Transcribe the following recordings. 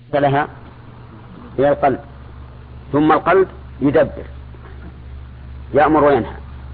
لها هي القلب، ثم القلب يدبر يأمر وينهى،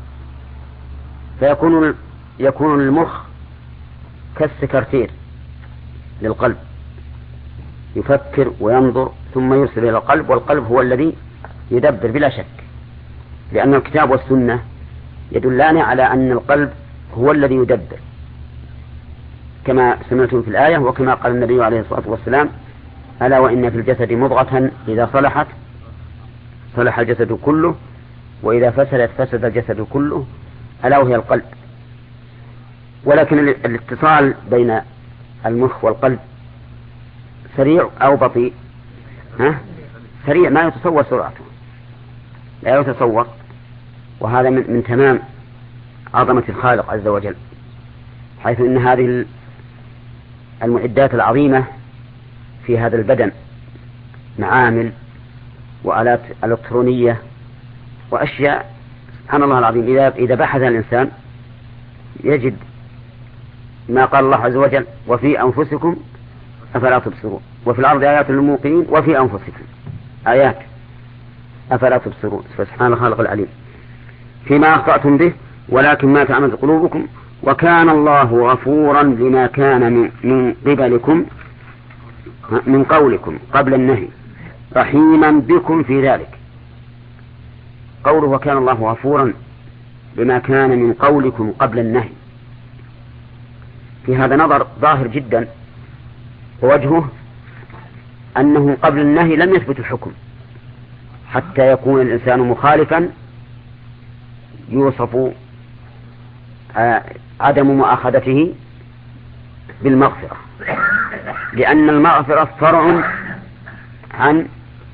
فيكون المخ كالسكرتير للقلب، يفكر وينظر ثم يرسل إلى القلب، والقلب هو الذي يدبر بلا شك، لأن الكتاب والسنة يدلان على أن القلب هو الذي يدبر كما سمعتم في الآية، وكما قال النبي عليه الصلاة والسلام: ألا وإن في الجسد مضغة إذا صلحت صلح الجسد كله، وإذا فسدت فسد الجسد كله، ألا وهي القلب. ولكن الاتصال بين المخ والقلب سريع أو بطيء؟ سريع، ما يتصور سرعته، لا يتصور. وهذا من تمام عظمة الخالق عز وجل، حيث إن هذه المعدات العظيمة في هذا البدن، معامل وآلات إلكترونية وأشياء سبحان الله العظيم، إذا بحث الإنسان يجد ما قال الله عز وجل: وفي أنفسكم أفلا تبصرون، وفي الأرض آيات للموقنين، وفي أنفسكم آيات أفلا تبصرون. فسبحان الخالق العليم. فيما أخطأتم به ولكن ما تعمد قلوبكم وكان الله غفورا لما كان من قبلكم من قولكم قبل النهي رحيما بكم في ذلك. قوله وكان الله غفورا لما كان من قولكم قبل النهي، في هذا نظر ظاهر جدا، ووجهه أنه قبل النهي لم يثبت الحكم حتى يكون الإنسان مخالفا يوصف عدم مؤاخذته بالمغفرة، لأن المغفرة فرع عن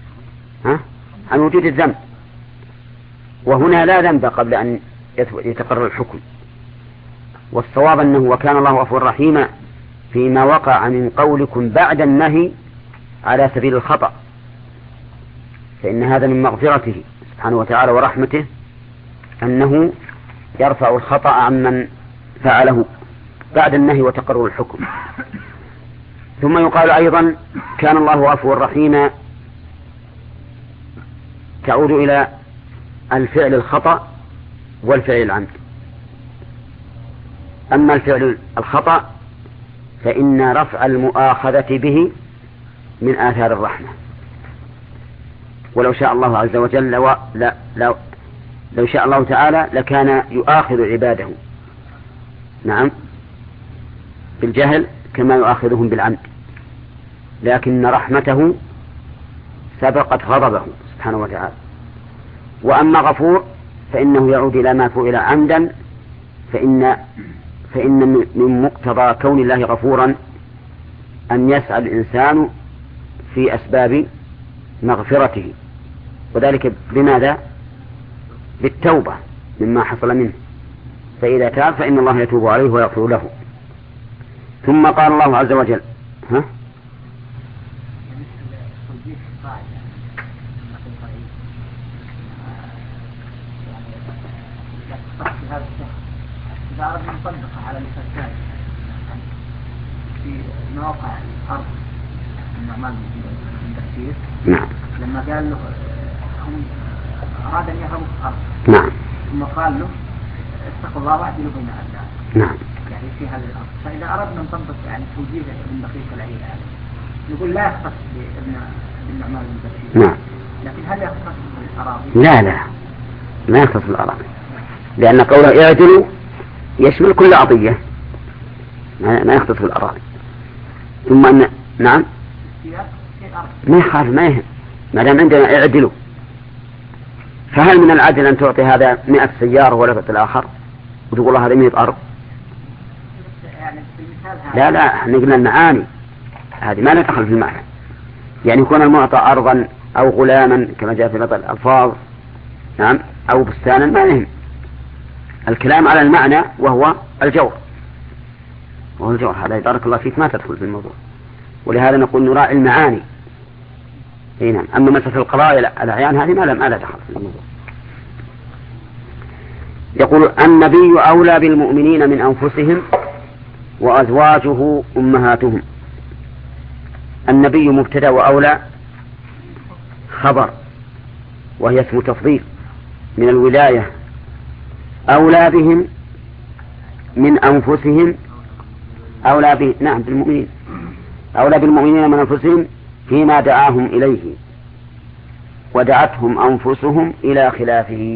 وجود الذنب، وهنا لا ذنب قبل أن يتقرر الحكم. والصواب أنه وكان الله غفورا رحيما فيما وقع من قولكم بعد النهي على سبيل الخطأ، فإن هذا من مغفرته سبحانه وتعالى ورحمته أنه يرفع الخطأ عمن فعله بعد النهي وتقرر الحكم. ثم يقال أيضا كان الله غفورا رحيما تعود إلى الفعل الخطأ والفعل العمد. أما الفعل الخطأ فإن رفع المؤاخذة به من آثار الرحمة، ولو شاء الله عز وجل لو شاء الله تعالى لكان يؤاخذ عباده بالجهل كما يؤاخذهم بالعمد، لكن رحمته سبقت غضبه سبحانه وتعالى. وأما غفور فإنه يعود إلى ما فعل عمدا، فإن من مقتضى كون الله غفورا أن يسعى الإنسان في أسباب مغفرته، وذلك بماذا؟ بالتوبة مما حصل منه، فإذا تاب فإن الله يتوب عليه ويغفر له. ثم قال الله عز وجل إذا أردنا نطبقها على المثال في مواقع الأرض النعمان من التفسير، لما قال له هم أراد أن يهربوا في الأرض، ثم قال له اتقوا الله واعدلوا بين أبنائكم، يعني في هذه الأرض. فإذا أردنا نطبق يعني توجيه ابن دقيق العيد هذا نقول لا يختص بابن النعمان من التفسير، لكن هل يختص بالأراضي؟ لا ما يختص بالأراضي، لأن قوله اعدلوا يشمل كل عطية، ما يختص بالأراضي. ثم أن ما يخالف، ما يهم، ما دام عندنا اعدلوا. فهل من العدل أن تعطي هذا 100 سيارة ولا تعطي الآخر وتقول هذا 100 أرض؟ لا نقول المعاني هذه ما ندخل في المعنى، يعني يكون المعطى أرضا أو غلاما كما جاء في بعض الألفاظ أو بستانا، ما يهم. الكلام على المعنى وهو الجور، هذا بارك الله فيك ما تدخل في الموضوع، ولهذا نقول نراعي المعاني. نعم. أما مسألة القضايا الأعيان هذه ما لا دخل في الموضوع. يقول النبي أولى بالمؤمنين من أنفسهم وأزواجه أمهاتهم. النبي مبتدأ وأولى خبر، وهي اسم تفضيل من الولاية، أولى بهم من أنفسهم، أولى به نعم بالمؤمنين، أولى بالمؤمنين من أنفسهم فيما دعاهم إليه ودعتهم أنفسهم إلى خلافه.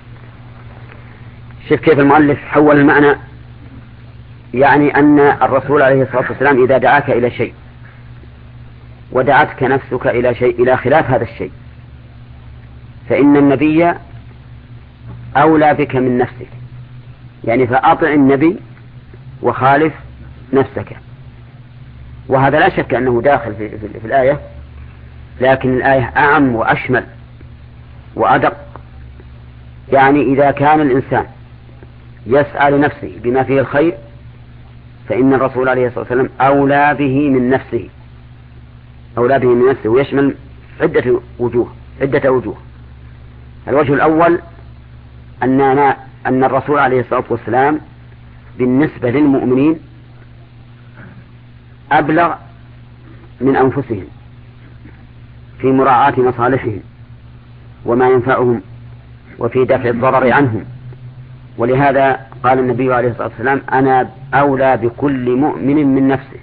شوف كيف المؤلف حول المعنى، يعني أن الرسول عليه الصلاة والسلام إذا دعاك إلى شيء ودعتك نفسك إلى شيء إلى خلاف هذا الشيء، فإن النبي أولى بك من نفسك، يعني فأطع النبي وخالف نفسك. وهذا لا شك أنه داخل في الآية، لكن الآية أعم وأشمل وأدق. يعني إذا كان الإنسان يسعى لنفسه بما فيه الخير، فإن الرسول عليه الصلاة والسلام أولى به من نفسه، أولى به من نفسه، ويشمل عدة وجوه. الوجه الأول أن الرسول عليه الصلاة والسلام بالنسبة للمؤمنين أبلغ من أنفسهم في مراعاة مصالحهم وما ينفعهم وفي دفع الضرر عنهم. ولهذا قال النبي عليه الصلاة والسلام: أنا أولى بكل مؤمن من نفسه،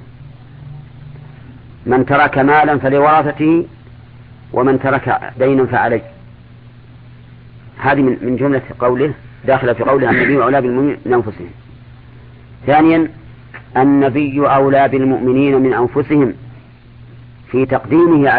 من ترك مالا فلورثته ومن ترك دينا فعليه. هذه من جملة قوله، داخل في قوله النبي أولى بالمؤمنين من أنفسهم. ثانيا النبي أولى بالمؤمنين من أنفسهم في تقديمه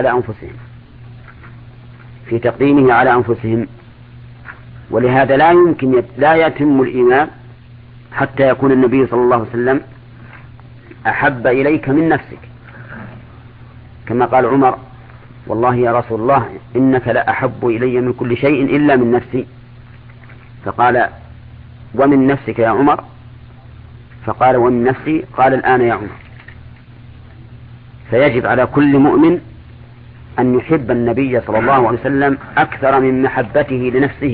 على أنفسهم، ولهذا لا يتم الإيمان حتى يكون النبي صلى الله عليه وسلم أحب إليك من نفسك، كما قال عمر: والله يا رسول الله إنك لأحب إلي من كل شيء إلا من نفسي. فقال: ومن نفسك يا عمر؟ فقال: ومن نفسي. قال: الآن يا عمر. فيجب على كل مؤمن أن يحب النبي صلى الله عليه وسلم أكثر من محبته لنفسه.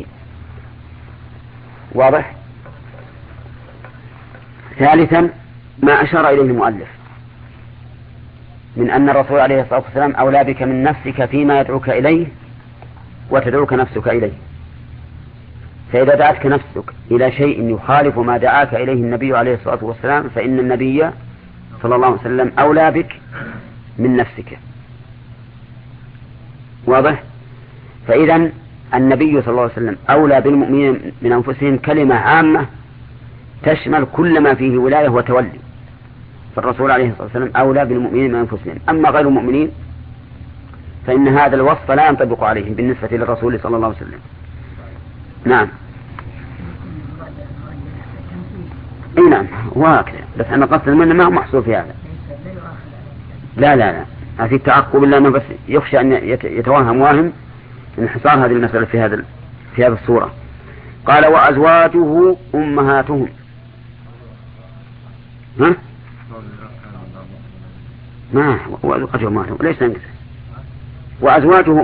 واضح؟ ثالثا ما أشار إليه المؤلف من أن الرسول عليه الصلاة والسلام أولى بك من نفسك فيما يدعوك إليه وتدعوك نفسك إليه. فإذا دعتك نفسك إلى شيء يخالف ما دعاك إليه النبي عليه الصلاة والسلام، فإن النبي صلى الله عليه وسلم أولى بك من نفسك. واضح؟ فإذا النبي صلى الله عليه وسلم أولى بالمؤمنين من أنفسهم كلمة عامة تشمل كل ما فيه ولاية وتولي، فالرسول عليه الصلاة والسلام أولى بالمؤمنين من أنفسهم. أما غير المؤمنين فإن هذا الوصف لا ينطبق عليهم بالنسبة للرسول صلى الله عليه وسلم. نعم. اي نعم وهكذا، بس أنا قصد منه ما هو محصور في هذا. لا في التعقب، إلا أنه بس يخشى أن يتوهم واهم انحصار هذه المسألة في هذه الصورة. قال: وأزواجه أمهاتهم. ها؟ ما وأزواجه أمهاتهم ليس ننقص. وأزواجه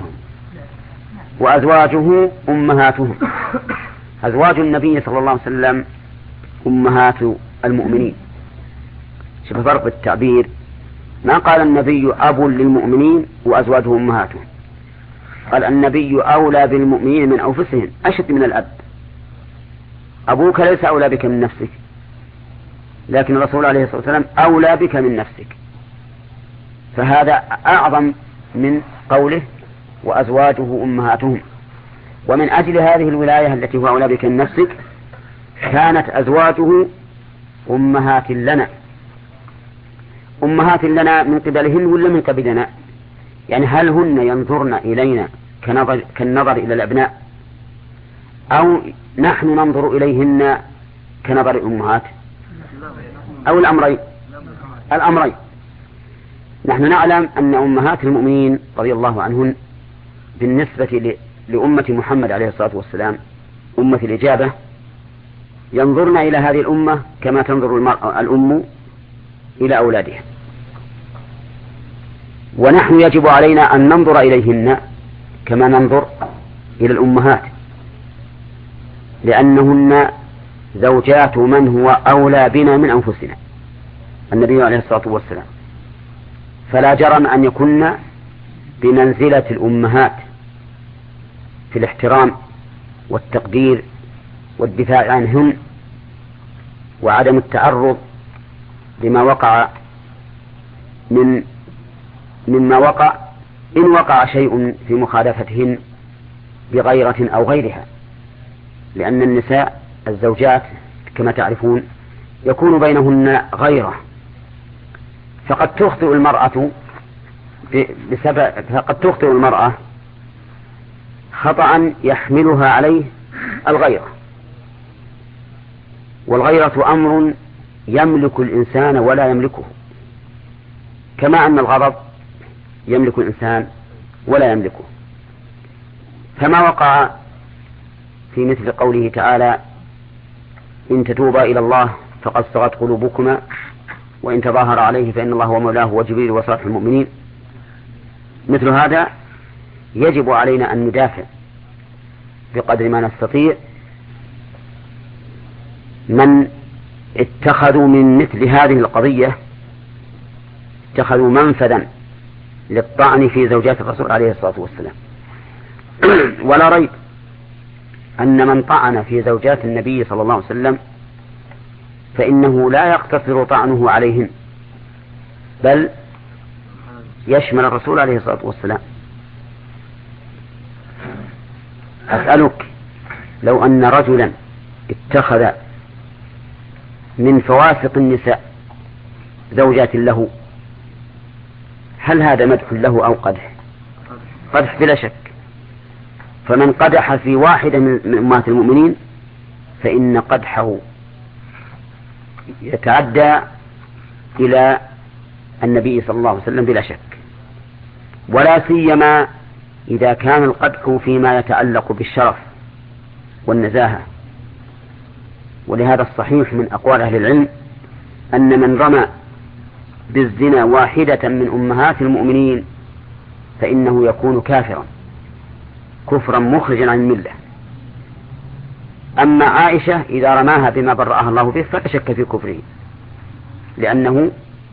أمهاتهم. أزواج النبي صلى الله عليه وسلم أمهات المؤمنين. شوف فرق بالتعبير، ما قال النبي أب للمؤمنين وأزواجه أمهاتهم، قال النبي أولى بالمؤمنين من أنفسهم أشد من الأب. أبوك ليس أولى بك من نفسك، لكن الرسول عليه الصلاة والسلام أولى بك من نفسك، فهذا أعظم من قوله وأزواجه أمهاتهم. ومن أجل هذه الولاية التي هو أولى بك من نفسك كانت أزواجه أمهات لنا من قبلهن ولا من قبلنا؟ يعني هل هن ينظرن إلينا كالنظر إلى الأبناء، أو نحن ننظر إليهن كنظر الأمهات، أو الأمرين؟ نحن نعلم أن أمهات المؤمنين رضي الله عنهن بالنسبة لأمة محمد عليه الصلاة والسلام أمة الإجابة ينظرن إلى هذه الأمة كما تنظر الأم إلى أولادها، ونحن يجب علينا أن ننظر إليهن كما ننظر إلى الأمهات، لأنهن زوجات من هو أولى بنا من أنفسنا، النبي عليه الصلاة والسلام. فلا جرم أن يكن بمنزلة الأمهات في الاحترام والتقدير والدفاع عنهن وعدم التعرض لما وقع مما وقع إن وقع شيء في مخالفتهن بغيرة أو غيرها، لأن النساء الزوجات كما تعرفون يكون بينهن غيرة، فقد تخطئ المرأة خطأ يحملها عليه الغيرة، والغيرة أمر يملك الإنسان ولا يملكه، كما أن الغضب يملك الإنسان ولا يملكه. فما وقع في مثل قوله تعالى إن تتوبا إلى الله فقد صغت قلوبكما وإن تظاهر عليه فإن الله هو مولاه وجبريل وصالح المؤمنين، مثل هذا يجب علينا أن ندافع بقدر ما نستطيع من اتخذوا من مثل هذه القضية اتخذوا منفذا للطعن في زوجات الرسول عليه الصلاة والسلام. ولا ريب أن من طعن في زوجات النبي صلى الله عليه وسلم فإنه لا يقتصر طعنه عليهن، بل يشمل الرسول عليه الصلاة والسلام. أسألك لو أن رجلا اتخذ من فواسق النساء زوجات له، هل هذا مدح له أو قدح؟ قدح بلا شك. فمن قدح في واحدة من أمهات المؤمنين فإن قدحه يتعدى إلى النبي صلى الله عليه وسلم بلا شك، ولا سيما إذا كان القدح فيما يتعلق بالشرف والنزاهة. ولهذا الصحيح من أقوال أهل العلم أن من رمى بالزنا واحدة من أمهات المؤمنين فإنه يكون كافرا كفرا مخرجا عن الملة. أما عائشة إذا رماها بما برأها الله به فلا شك في كفره، لأنه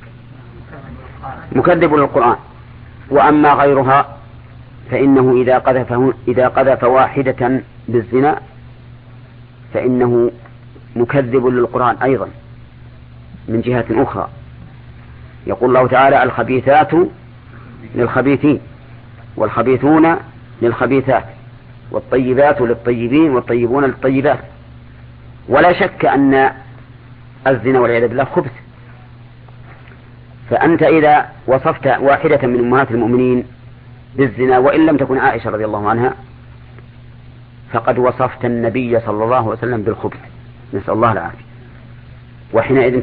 مكذب للقرآن. وأما غيرها فإنه إذا قذف واحدة بالزنا فإنه مكذب للقرآن أيضا من جهة أخرى. يقول الله تعالى الخبيثات للخبيثين والخبيثون للخبيثات والطيبات للطيبين والطيبون للطيبات. ولا شك أن الزنا والعياذ بالله خبث. فأنت إذا وصفت واحدة من أمهات المؤمنين بالزنا وإن لم تكن عائشة رضي الله عنها فقد وصفت النبي صلى الله عليه وسلم بالخبث، نسأل الله العافية. وحينئذ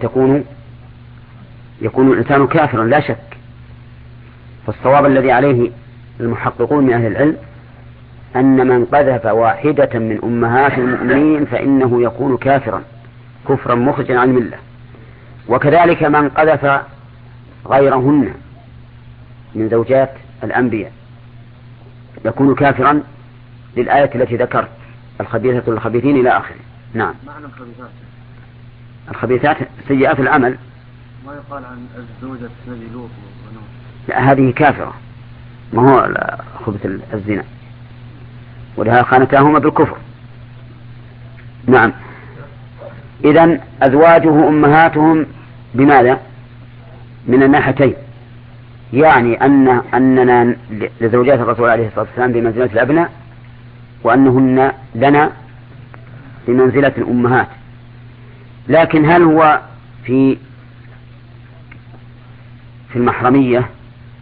يكون الإنسان كافرا لا شك. فالصواب الذي عليه المحققون من أهل العلم أن من قذف واحدة من أمهات المؤمنين فإنه يكون كافرا كفرا مخرجا عن الملة. وكذلك من قذف غيرهن من زوجات الأنبياء يكون كافرا للآية التي ذكرت الخبيثة للخبيثين إلى آخره. نعم. معنى الخبيثات سيئات العمل. ما يقال عن الزوجة الذي لوط ونوح؟ لا، هذه كافرة، ما هو خبث الزنا، ولها خانتاهما بالكفر. نعم. إذن أزواجه أمهاتهم بماذا؟ من الناحيتين، يعني أننا لزوجات الرسول عليه الصلاة والسلام بمنزلة الأبناء، وأنهن لنا بمنزلة الأمهات. لكن هل هو في المحرمية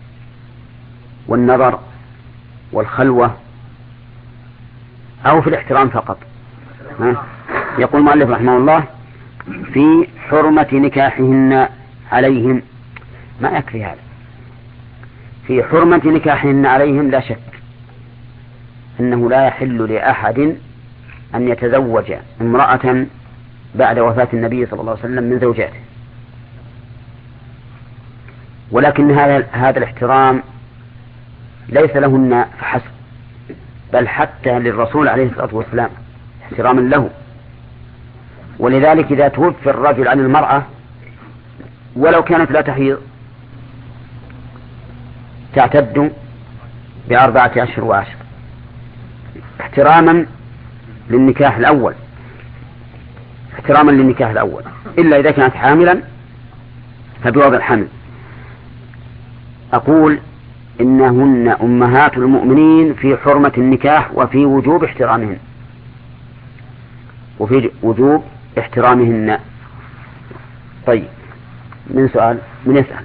والنظر والخلوة أو في الاحترام فقط؟ يقول المؤلف رحمه الله في حرمة نكاحهن عليهم، ما يكفي هذا. في حرمة نكاحهن عليهم لا شك أنه لا يحل لأحد أن يتزوج امرأة بعد وفاة النبي صلى الله عليه وسلم من زوجاته، ولكن هذا الاحترام ليس لهن فحسب، بل حتى للرسول عليه الصلاة والسلام احتراما له. ولذلك إذا توفي الرجل عن المرأة ولو كانت لا تحيض تعتد ب4 أشهر و10 احتراما للنكاح الأول، إلا إذا كانت حاملا فبوضع الحمل. أقول إنهن أمهات المؤمنين في حرمة النكاح وفي وجوب احترامهن، طيب، من سؤال؟ من يسأل؟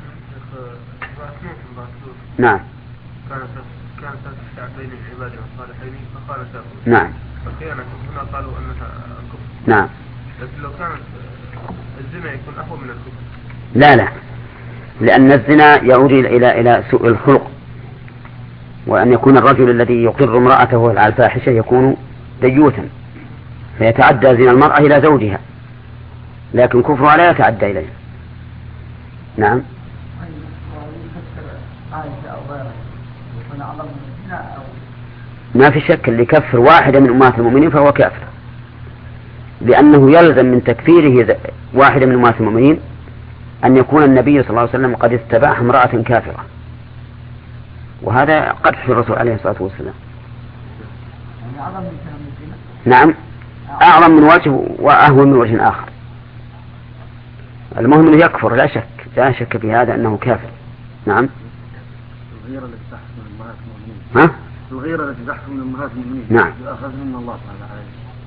نعم. كانت بين العباد والصالحين فقال شافوا. نعم. فخيانة هنا قالوا أنها كفر. نعم. لكن لو كانت الزنا يكون أهون من الكفر. لا، لأن الزنا يعود إلى سوء الخلق، وأن يكون الرجل الذي يقر امرأته على الفاحشة يكون ديوثا فيتعدى زنا المرأة إلى زوجها، لكن كفرها لا يتعدى إليه. نعم. ما في شك اللي يكفر واحدة من أمهات المؤمنين فهو كافر، لأنه يلزم من تكفيره واحدة من أمهات المؤمنين أن يكون النبي صلى الله عليه وسلم قد استباح امرأة كافرة، وهذا قدح الرسول عليه الصلاة والسلام. نعم، أعظم من وجه وأهون من وجه آخر. المهم أنه يكفر، لا شك في هذا أنه كافر. نعم. الغيرة التي تحصل من أمهات المؤمنين. ها؟ الغيرة التي تحصل من أمهات المؤمنين. نعم. أخذ من الله تعالى.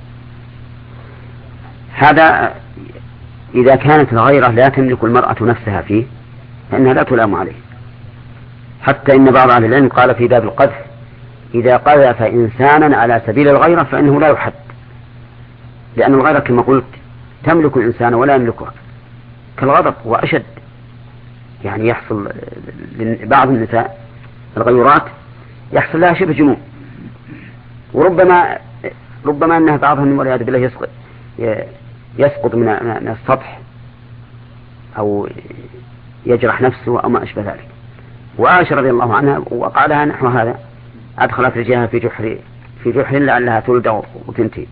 هذا إذا كانت الغيرة لا تملك المرأة نفسها فيه فإنها لا تلام عليه، حتى إن بعض أهل العلم قال في باب القذف: إذا قذف إنسانا على سبيل الغيرة فإنه لا يحد، لأن الغيرة كما قلت تملك الإنسان ولا يملكها، كالغضب وأشد. يعني يحصل بعض النساء الغيورات يحصل لها شبه جنون، وربما أنها بعضها من والعياذ بالله يسقط من السطح أو يجرح نفسه أو ما أشبه ذلك. وعائشة رضي الله عنها وقع لها نحو هذا، أدخلت رجلها في جحر لعلها تلد وتنتهي.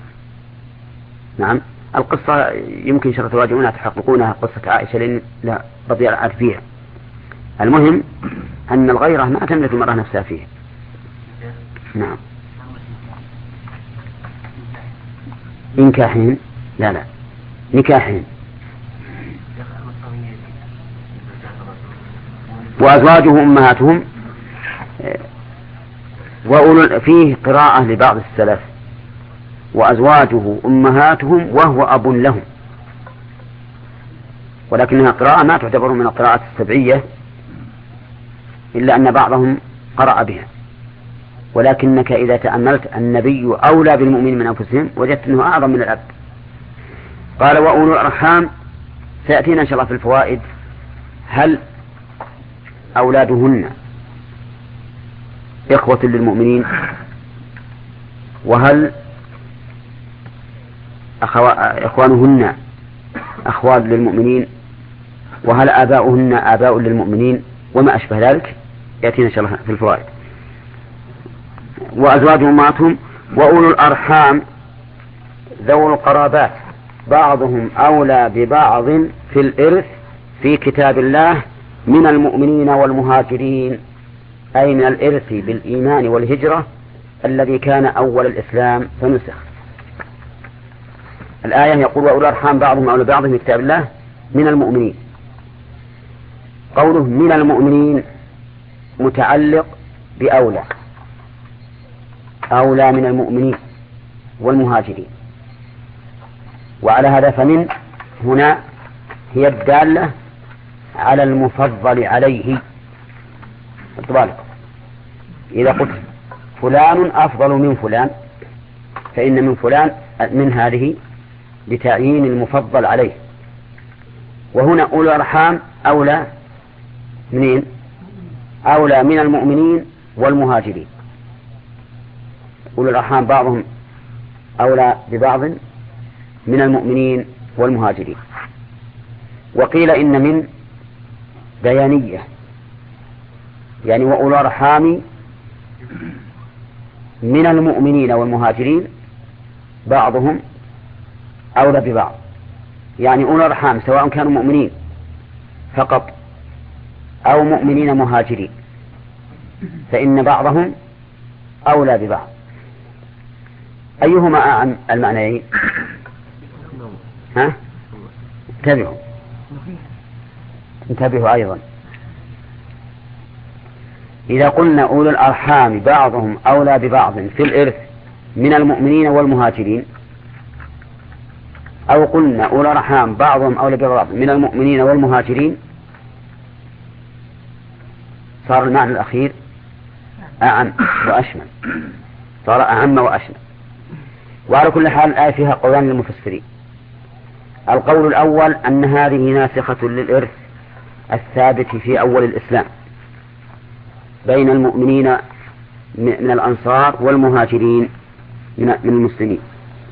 نعم. القصة يمكن شر تراجعونها تحققونها، قصة عائشة لأن لا رضي الله فيها. المهم أن الغيرة ما تملك المرأة نفسها فيه. نعم. نكاحين؟ لا، نكاحين. وأزواجه أمهاتهم، فيه قراءة لبعض السلف: وأزواجه أمهاتهم وهو أب لهم، ولكنها قراءة ما تعتبر من القراءات السبعية، إلا أن بعضهم قرأ بها. ولكنك إذا تأملت النبي أولى بالمؤمنين من أنفسهم وجدت أنه أعظم من الأب. قال: وأولو الأرحام، سيأتينا إن شاء الله في الفوائد هل أولادهن إخوة للمؤمنين، وهل إخوانهن أخوال للمؤمنين، وهل آباؤهن آباء للمؤمنين، وما أشبه ذلك يأتينا إن شاء الله في الفوائد. وأزواج أمهاتهم. وأولو الأرحام ذو القرابات بعضهم أولى ببعض في الإرث في كتاب الله من المؤمنين والمهاجرين، أي من الإرث بالإيمان والهجرة الذي كان أول الإسلام فنسخ. الآية يقول: وأولو الأرحام بعضهم أولى ببعض في كتاب الله من المؤمنين. قوله من المؤمنين متعلق بأولى، أولى من المؤمنين والمهاجرين. وعلى هذا فمن هنا هي الدالة على المفضل عليه. إذا قلت فلان أفضل من فلان فإن من فلان من هذه لتعيين المفضل عليه. وهنا أولو الأرحام أولى منين؟ أولى من المؤمنين والمهاجرين. أولو الأرحام بعضهم أولى ببعض من المؤمنين والمهاجرين. وقيل إن من بيانية، يعني وأولو الأرحام من المؤمنين والمهاجرين بعضهم أولى ببعض، يعني أولو الأرحام سواء كانوا مؤمنين فقط أو مؤمنين مهاجرين فإن بعضهم أولى ببعض. أيهما أعم المعنيين؟ ها؟ انتبهوا أيضا. إذا قلنا أولو الأرحام بعضهم أولى ببعض في الإرث من المؤمنين والمهاجرين، أو قلنا أولو الأرحام بعضهم أولى ببعض من المؤمنين والمهاجرين، صار المعنى الأخير أعم وأشمل، صار أعم وأشمل. وعلى كل حال الآية فيها قولان للمفسرين. القول الأول أن هذه ناسخة للإرث الثابت في أول الإسلام بين المؤمنين من الأنصار والمهاجرين من المسلمين.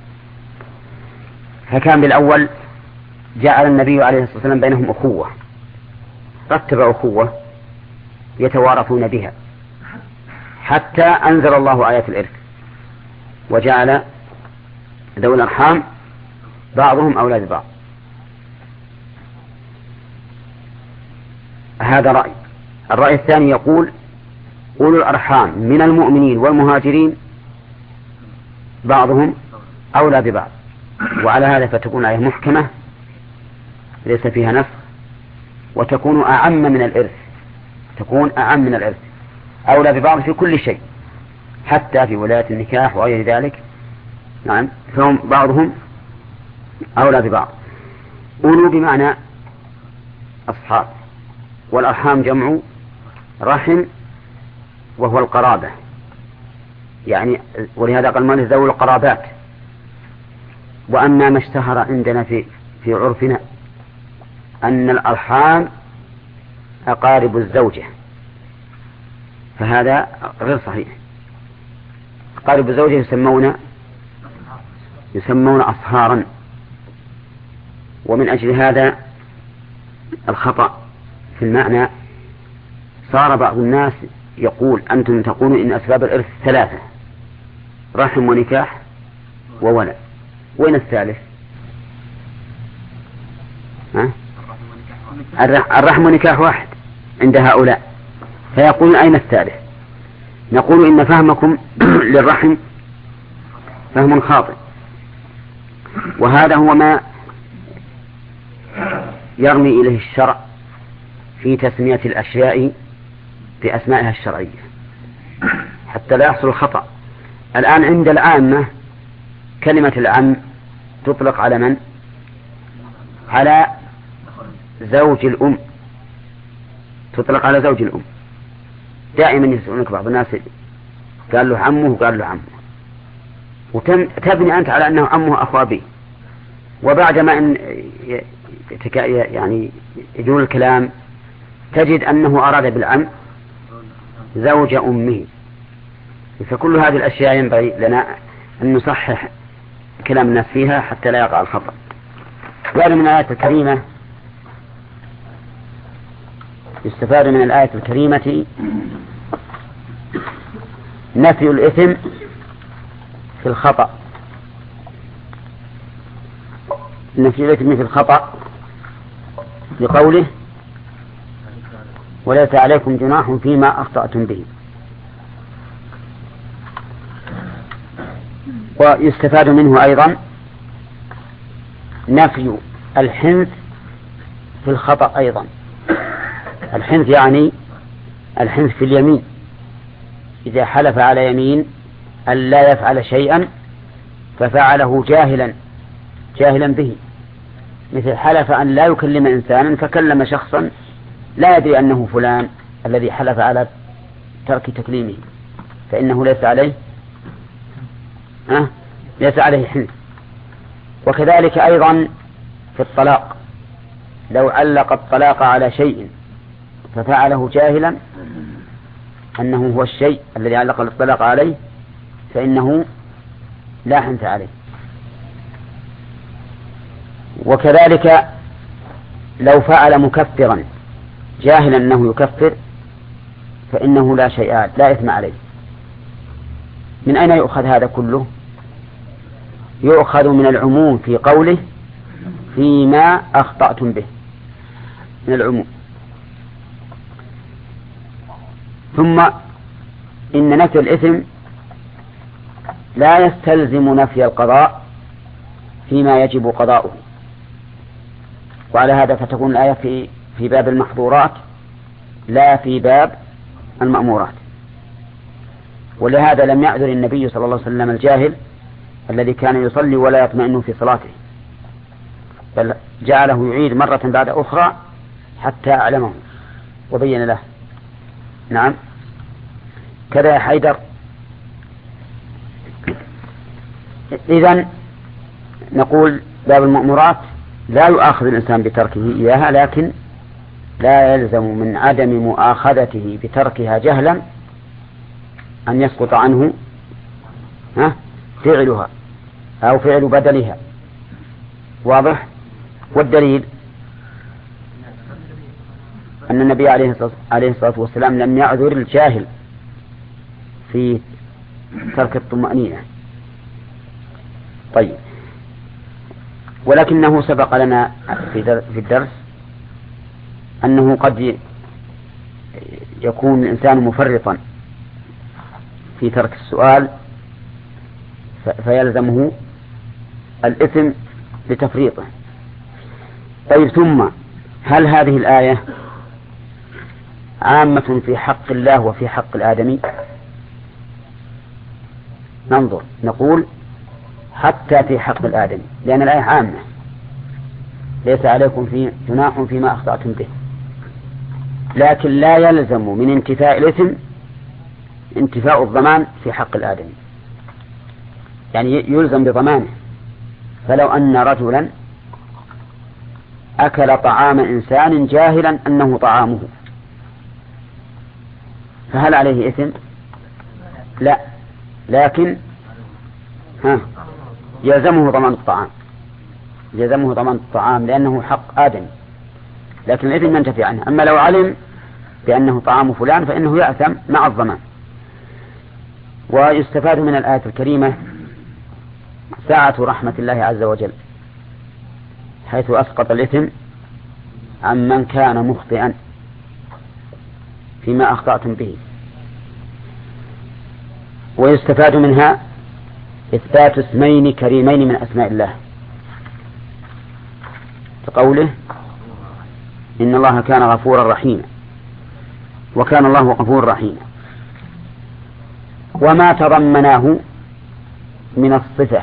فكان بالأول جعل النبي عليه الصلاة والسلام بينهم أخوة، رتب أخوة يتوارثون بها حتى أنزل الله آيات الإرث وجعل ذوي الأرحام بعضهم أولى ببعض. هذا رأي. الرأي الثاني يقول أولو الأرحام من المؤمنين والمهاجرين بعضهم أولى ببعض، وعلى هذا فتكون آية محكمة ليس فيها نسخ، وتكون أعم من الإرث، تكون أعم من الإرث، أولى ببعض في كل شيء حتى في ولاية النكاح وغير ذلك. نعم، فهم بعضهم أولى ببعض. أولو بمعنى أصحاب، والأرحام جمع رحم وهو القرابة، يعني ولهذا قال المؤلف ذوي القرابات. وأما ما اشتهر عندنا في عرفنا أن الأرحام أقارب الزوجة، فهذا غير صحيح. أقارب الزوجة يسمون أصهارا، ومن أجل هذا الخطأ في المعنى صار بعض الناس يقول أنتم تقولون إن أسباب الإرث ثلاثة: رحم ونكاح وولد، وين الثالث؟ الرحم ونكاح واحد عند هؤلاء، فيقولون أين الثالث؟ نقول إن فهمكم للرحم فهم خاطئ، وهذا هو ما يرمي إليه الشرع في تسمية الأشياء بأسمائها الشرعية حتى لا يحصل الخطأ. الآن عند العامة كلمة العم تطلق على من؟ على زوج الأم، تطلق على زوج الأم. دائما يسألونك بعض الناس قال له عمه وقال له عمه، وتبني أنت على أنه عمه أخو أبيه، وبعد ما يعني يدور الكلام تجد أنه أراد بالعم زوج أمه. فكل هذه الأشياء ينبغي لنا أن نصحح كلام الناس فيها حتى لا يقع الخطأ. وهذا من الآية الكريمة، يستفاد من الآية الكريمة نفي الإثم في الخطأ، نفي الإثم في الخطأ لقوله وليس عليكم جناح فيما أخطأتم به. ويستفاد منه أيضا نفي الحنث في الخطأ أيضا. الحنث يعني الحنث في اليمين، إذا حلف على يمين أن لا يفعل شيئا ففعله جاهلا به، مثل حلف أن لا يكلم إنسانا فكلم شخصا لا يدري أنه فلان الذي حلف على ترك تكليمه، فإنه ليس عليه حنث. وكذلك أيضا في الطلاق، لو علق الطلاق على شيء ففعله جاهلا أنه هو الشيء الذي علق الطلاق عليه فإنه لا حنث عليه. وكذلك لو فعل مكفرا جاهلا أنه يكفر فإنه لا إثم عليه. من أين يؤخذ هذا كله؟ يؤخذ من العموم في قوله فيما أخطأتم به، من العموم. ثم إن نفي الإثم لا يستلزم نفي القضاء فيما يجب قضاؤه، وعلى هذا فتكون الآية في باب المحظورات لا في باب المأمورات. ولهذا لم يعذر النبي صلى الله عليه وسلم الجاهل الذي كان يصلي ولا يطمئن في صلاته، بل جعله يعيد مرة بعد أخرى حتى أعلمه وبين له. نعم. كذا يا حيدر. إذن نقول باب المأمورات لا يؤاخذ الإنسان بتركه إياها، لكن لا يلزم من عدم مؤاخذته بتركها جهلا أن يسقط عنه فعلها أو فعل بدلها. واضح؟ والدليل أن النبي عليه الصلاة والسلام لم يعذر الجاهل في ترك الطمأنينة. طيب، ولكنه سبق لنا في الدرس أنه قد يكون الإنسان مفرطا في ترك السؤال فيلزمه الإثم لتفريطه. طيب، ثم هل هذه الآية عامة في حق الله وفي حق الآدمي؟ ننظر، نقول حتى في حق الآدمي، لأن الآية عامة، ليس عليكم جناح فيما أخطأتم به، لكن لا يلزم من انتفاء الإثم انتفاء الضمان في حق الآدمي، يعني يلزم بضمانه. فلو أن رجلا أكل طعام إنسان جاهلا أنه طعامه، فهل عليه إثم؟ لا، لكن يلزمه ضمان الطعام، يلزمه ضمان الطعام لأنه حق آدمي، لكن الإثم ينتفي عنه. أما لو علم بأنه طعام فلان فإنه يأثم مع الضمان. ويستفاد من الآية الكريمة سعة رحمة الله عز وجل، حيث أسقط الإثم عن من كان مخطئا فيما أخطأتم به. ويستفاد منها إثبات اسمين كريمين من أسماء الله، كقوله إن الله كان غفورا رحيما، وكان الله غفورا رحيما. وما تضمناه من الصفة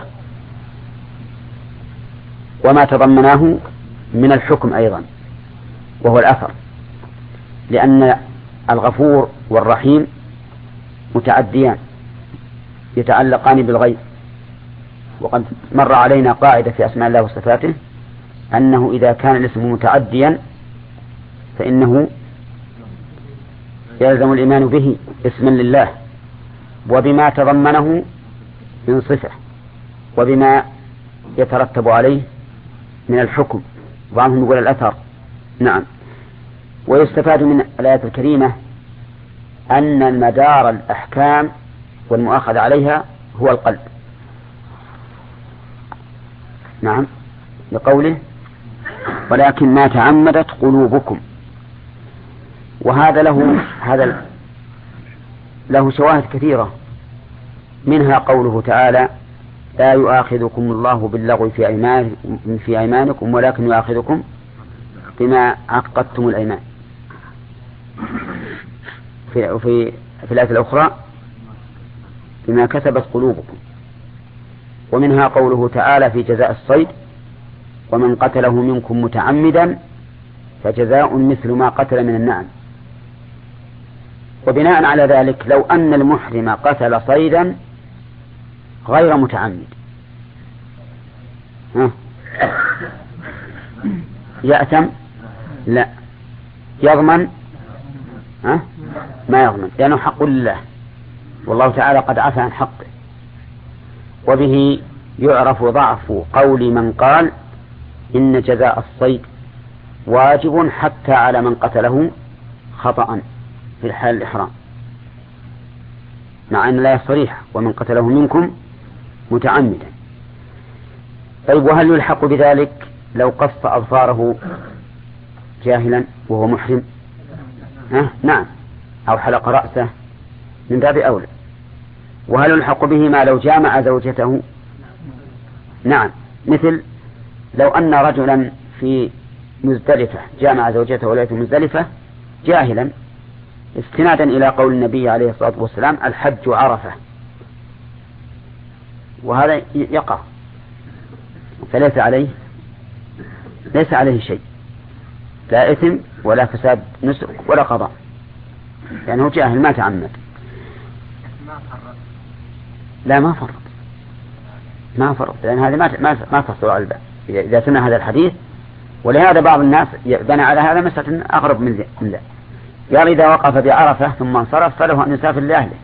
وما تضمناه من الحكم أيضا، وهو الأثر، لأن الغفور والرحيم متعديان يتعلقان بالغيب. وقد مر علينا قاعدة في أسماء الله وصفاته أنه إذا كان الاسم متعديا فإنه يلزم الإيمان به اسما لله، وبما تضمنه من صفة، وبما يترتب عليه من الحكم، وعنهم يقول الأثر. نعم. ويستفاد من الآية الكريمة أن المدار الأحكام والمؤاخذة عليها هو القلب. نعم، لقوله ولكن ما تعمدت قلوبكم. وهذا له شواهد كثيرة، منها قوله تعالى لا يؤاخذكم الله باللغو في أيمانكم ولكن يؤاخذكم بما عقدتم الأيمان. في الآية الأخرى بما كسبت قلوبكم. ومنها قوله تعالى في جزاء الصيد ومن قتله منكم متعمدا فجزاء مثل ما قتل من النعم. وبناء على ذلك لو أن المحرم قتل صيدا غير متعمد يأثم؟ لا. يضمن؟ ما يضمن، لأنه حق لله، والله تعالى قد عفى عن حقه. وبه يعرف ضعف قول من قال إن جزاء الصيد واجب حتى على من قتله خطأ في الحال الإحرام، مع أن لا صريح ومن قتله منكم متعمدا. طيب، وهل يلحق بذلك لو قص أظفاره جاهلا وهو محرم؟ نعم. أو حلق رأسه من باب أولى. وهل يلحق به ما لو جامع زوجته؟ نعم، مثل لو أن رجلا في مزدلفة جامع زوجته وليلة مزدلفة جاهلا استنادا إلى قول النبي عليه الصلاة والسلام الحج عرفة، وهذا يقع، فليس عليه شيء، لا إثم ولا فساد نسك ولا قضاء، لأنه جاهل ما تعمد. لا ما فرط لأن هذه ما تصل على الباب إذا سمع هذا الحديث. ولهذا بعض الناس بنى على هذا مسألة أغرب من ذلك، قال إذا وقف بعرفة ثم انصرف فله أن يسافر لأهله،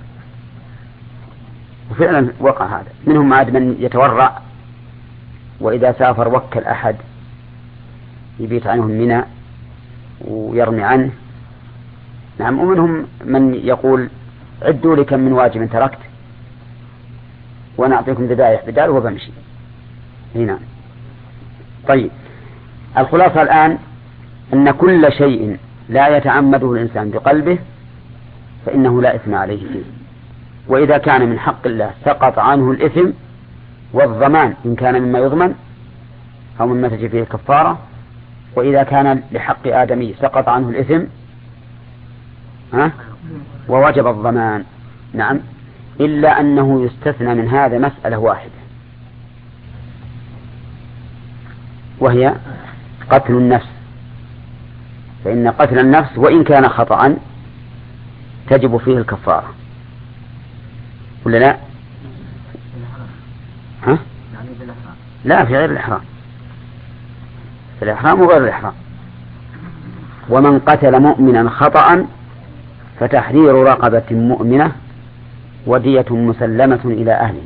وفعلا وقع هذا. منهم عاد من يتورع وإذا سافر وكل أحد يبيت عنه منى ويرمي عنه. نعم. ومنهم من يقول عدوا لي كم من واجب تركت وأنا أعطيكم ذبائح بداله وبمشي. هنا طيب، الخلاصة الآن أن كل شيء لا يتعمده الإنسان بقلبه فإنه لا إثم عليه فيه، وإذا كان من حق الله سقط عنه الإثم والضمان إن كان مما يضمن أو مما تجي فيه كفارة، وإذا كان لحق آدمي سقط عنه الإثم ووجب الضمان. نعم، إلا أنه يستثنى من هذا مسألة واحدة، وهي قتل النفس، فإن قتل النفس وإن كان خطأ تجب فيه الكفارة، ولا لا؟ لا، في غير الإحرام، في الإحرام وغير الإحرام. ومن قتل مؤمنا خطأ فتحرير رقبة مؤمنة ودية مسلمة إلى أهله،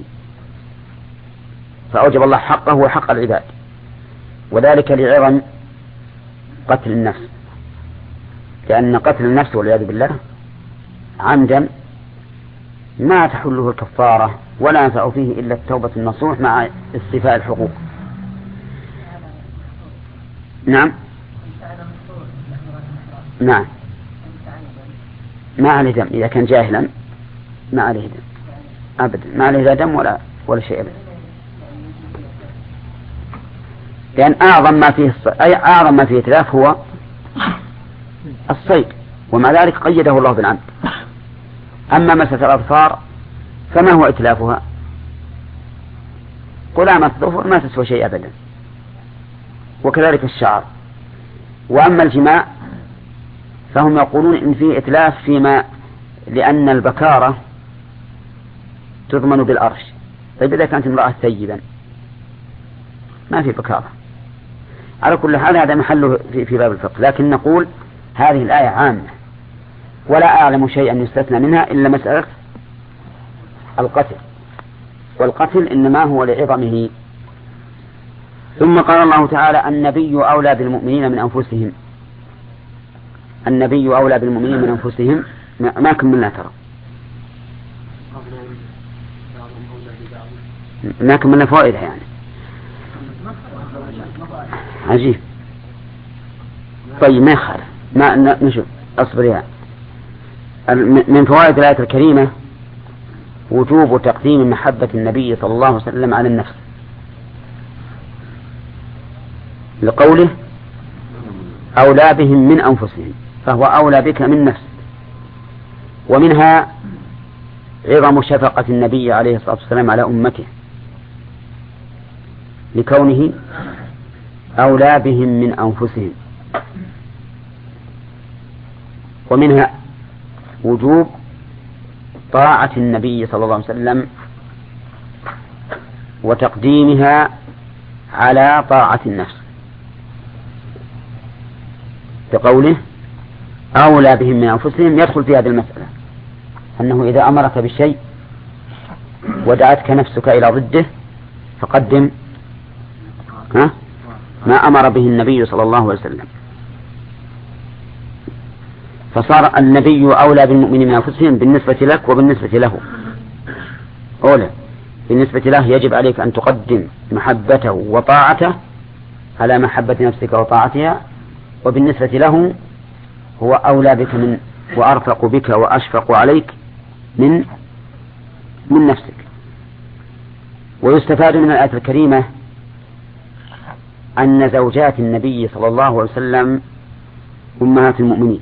فأوجب الله حقه وحق العباد، وذلك لعظم قتل النفس، لأن قتل النفس والعياذ بالله عمدا ما تحله الكفارة ولا ينفع فيه إلا التوبة النصوح مع استيفاء الحقوق. نعم ما عليه دم إذا كان جاهلا، ما عليه دم أبدا، ما عليه لا دم ولا شيء أبدا، لأن أعظم ما فيه إتلاف هو الصيد، ومع ذلك قيده الله بالعمد. أما مسألة الأظفار فما هو إتلافها؟ قلامة الظفر ما تسوى شيء أبدا، وكذلك الشعر. وأما الجماع فهم يقولون إن فيه إتلاف فيما لأن البكارة تضمن بالأرش. طيب إذا كانت امرأة ثيبا ما في بكارة. على كل حال هذا محله في باب الفقه، لكن نقول هذه الآية عامة ولا أعلم شيئا يستثنى منها إلا مسألة القتل، والقتل إنما هو لعظمه. ثم قال الله تعالى النبي أولى بالمؤمنين من أنفسهم. النبي أولى بالمؤمنين من أنفسهم ما كملنا ترى، ما كملنا فوائدها يعني عجيب. طيب ما يخالف، ما نشوف أصبر يعني. من فوائد الآية الكريمة وجوب تقديم محبة النبي صلى الله عليه وسلم على النفس، لقوله أولى بهم من أنفسهم، فهو أولى بك من نفسك. ومنها عظم شفقة النبي عليه الصلاة والسلام على أمته لكونه أولى بهم من أنفسهم. ومنها وجوب طاعة النبي صلى الله عليه وسلم وتقديمها على طاعة النفس، بقوله أولى بهم من أنفسهم. يدخل في هذه المسألة أنه إذا أمرك بالشيء ودعتك نفسك إلى ضده فقدم ما أمر به النبي صلى الله عليه وسلم، فصار النبي أولى بالمؤمنين من أنفسهم بالنسبة لك وبالنسبة له. أولى بالنسبة له يجب عليك أن تقدم محبته وطاعته على محبة نفسك وطاعتها، وبالنسبة له هو أولى بك من وأرفق بك وأشفق عليك من نفسك. ويستفاد من الآية الكريمة أن زوجات النبي صلى الله عليه وسلم أمهات المؤمنين،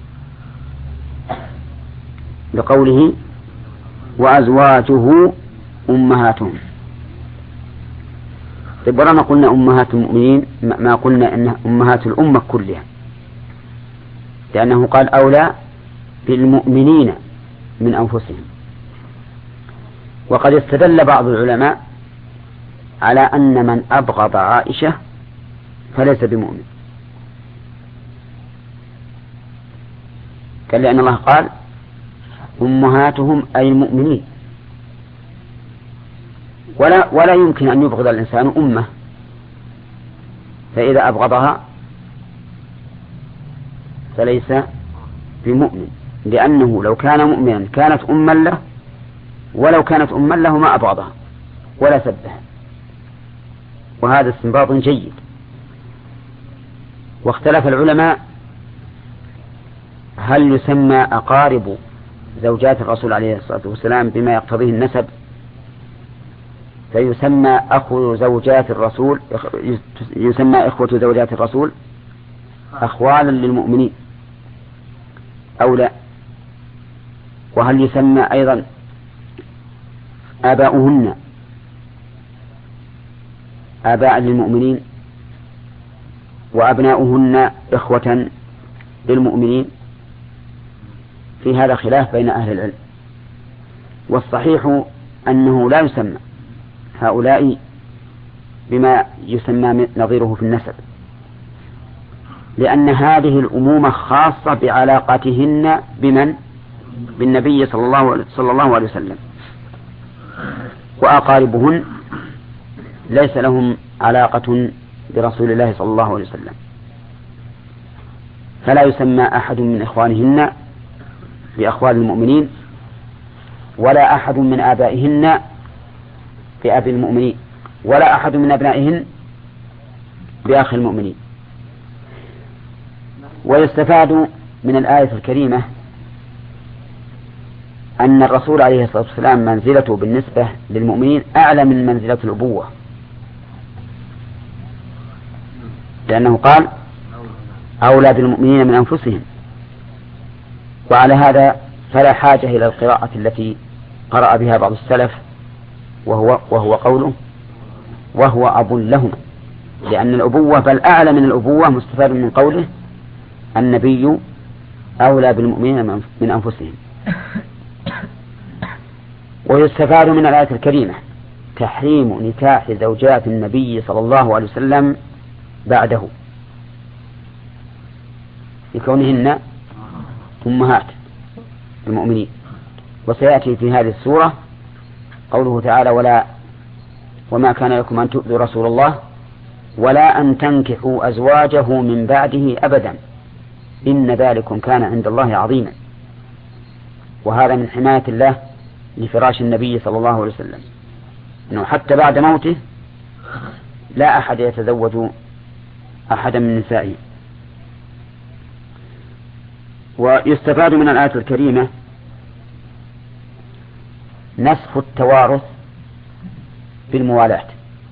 لقوله وأزواجه أمهاتهم. طيب ولما قلنا أمهات المؤمنين ما قلنا إن أمهات الأمة كلها، لأنه قال أولى بالمؤمنين من أنفسهم. وقد استدل بعض العلماء على أن من أبغض عائشة فليس بمؤمن، قال لأن الله قال أمهاتهم أي المؤمنين، ولا يمكن أن يبغض الإنسان أمه، فإذا أبغضها فليس بمؤمن، لأنه لو كان مؤمنا كانت أما له، ولو كانت أما له ما أبغضها ولا سبها. وهذا استنباط جيد. واختلف العلماء هل يسمى أقارب زوجات الرسول عليه الصلاة والسلام بما يقتضيه النسب، فيسمى أخو زوجات الرسول، يسمى إخوة زوجات الرسول أخوالا للمؤمنين أو لا؟ وهل يسمى أيضا آباؤهن آباء للمؤمنين وأبناؤهن إخوة للمؤمنين؟ في هذا خلاف بين أهل العلم، والصحيح أنه لا يسمى هؤلاء بما يسمى نظيره في النسب، لأن هذه الأمومة خاصة بعلاقتهن بمن؟ بالنبي صلى الله عليه وسلم، وأقاربهن ليس لهم علاقة برسول الله صلى الله عليه وسلم، فلا يسمى أحد من إخوانهن بأخوال المؤمنين، ولا أحد من آبائهن بأبي المؤمنين، ولا أحد من أبنائهن بأخ المؤمنين. ويستفاد من الآية الكريمة أن الرسول عليه الصلاة والسلام منزلته بالنسبة للمؤمنين أعلى من منزلة الأبوة، لأنه قال أولى بالمؤمنين من أنفسهم. وعلى هذا فلا حاجة إلى القراءة التي قرأ بها بعض السلف وهو قوله وهو أب لهم، لأن الأبوة بل أعلى من الأبوة مستفاد من قوله النبي أولى بالمؤمنين من أنفسهم. ويستفاد من الآية الكريمة تحريم نكاح زوجات النبي صلى الله عليه وسلم بعده لكونهن أمهات المؤمنين. وسيأتي في هذه السورة قوله تعالى وما كان لكم أن تؤذوا رسول الله ولا أن تنكحوا أزواجه من بعده أبدا إن ذلكم كان عند الله عظيما. وهذا من حماية الله لفراش النبي صلى الله عليه وسلم، أنه حتى بعد موته لا أحد يتزوج أحدا من نسائه. ويستفاد من الآية الكريمة نسخ التوارث بالموالاة،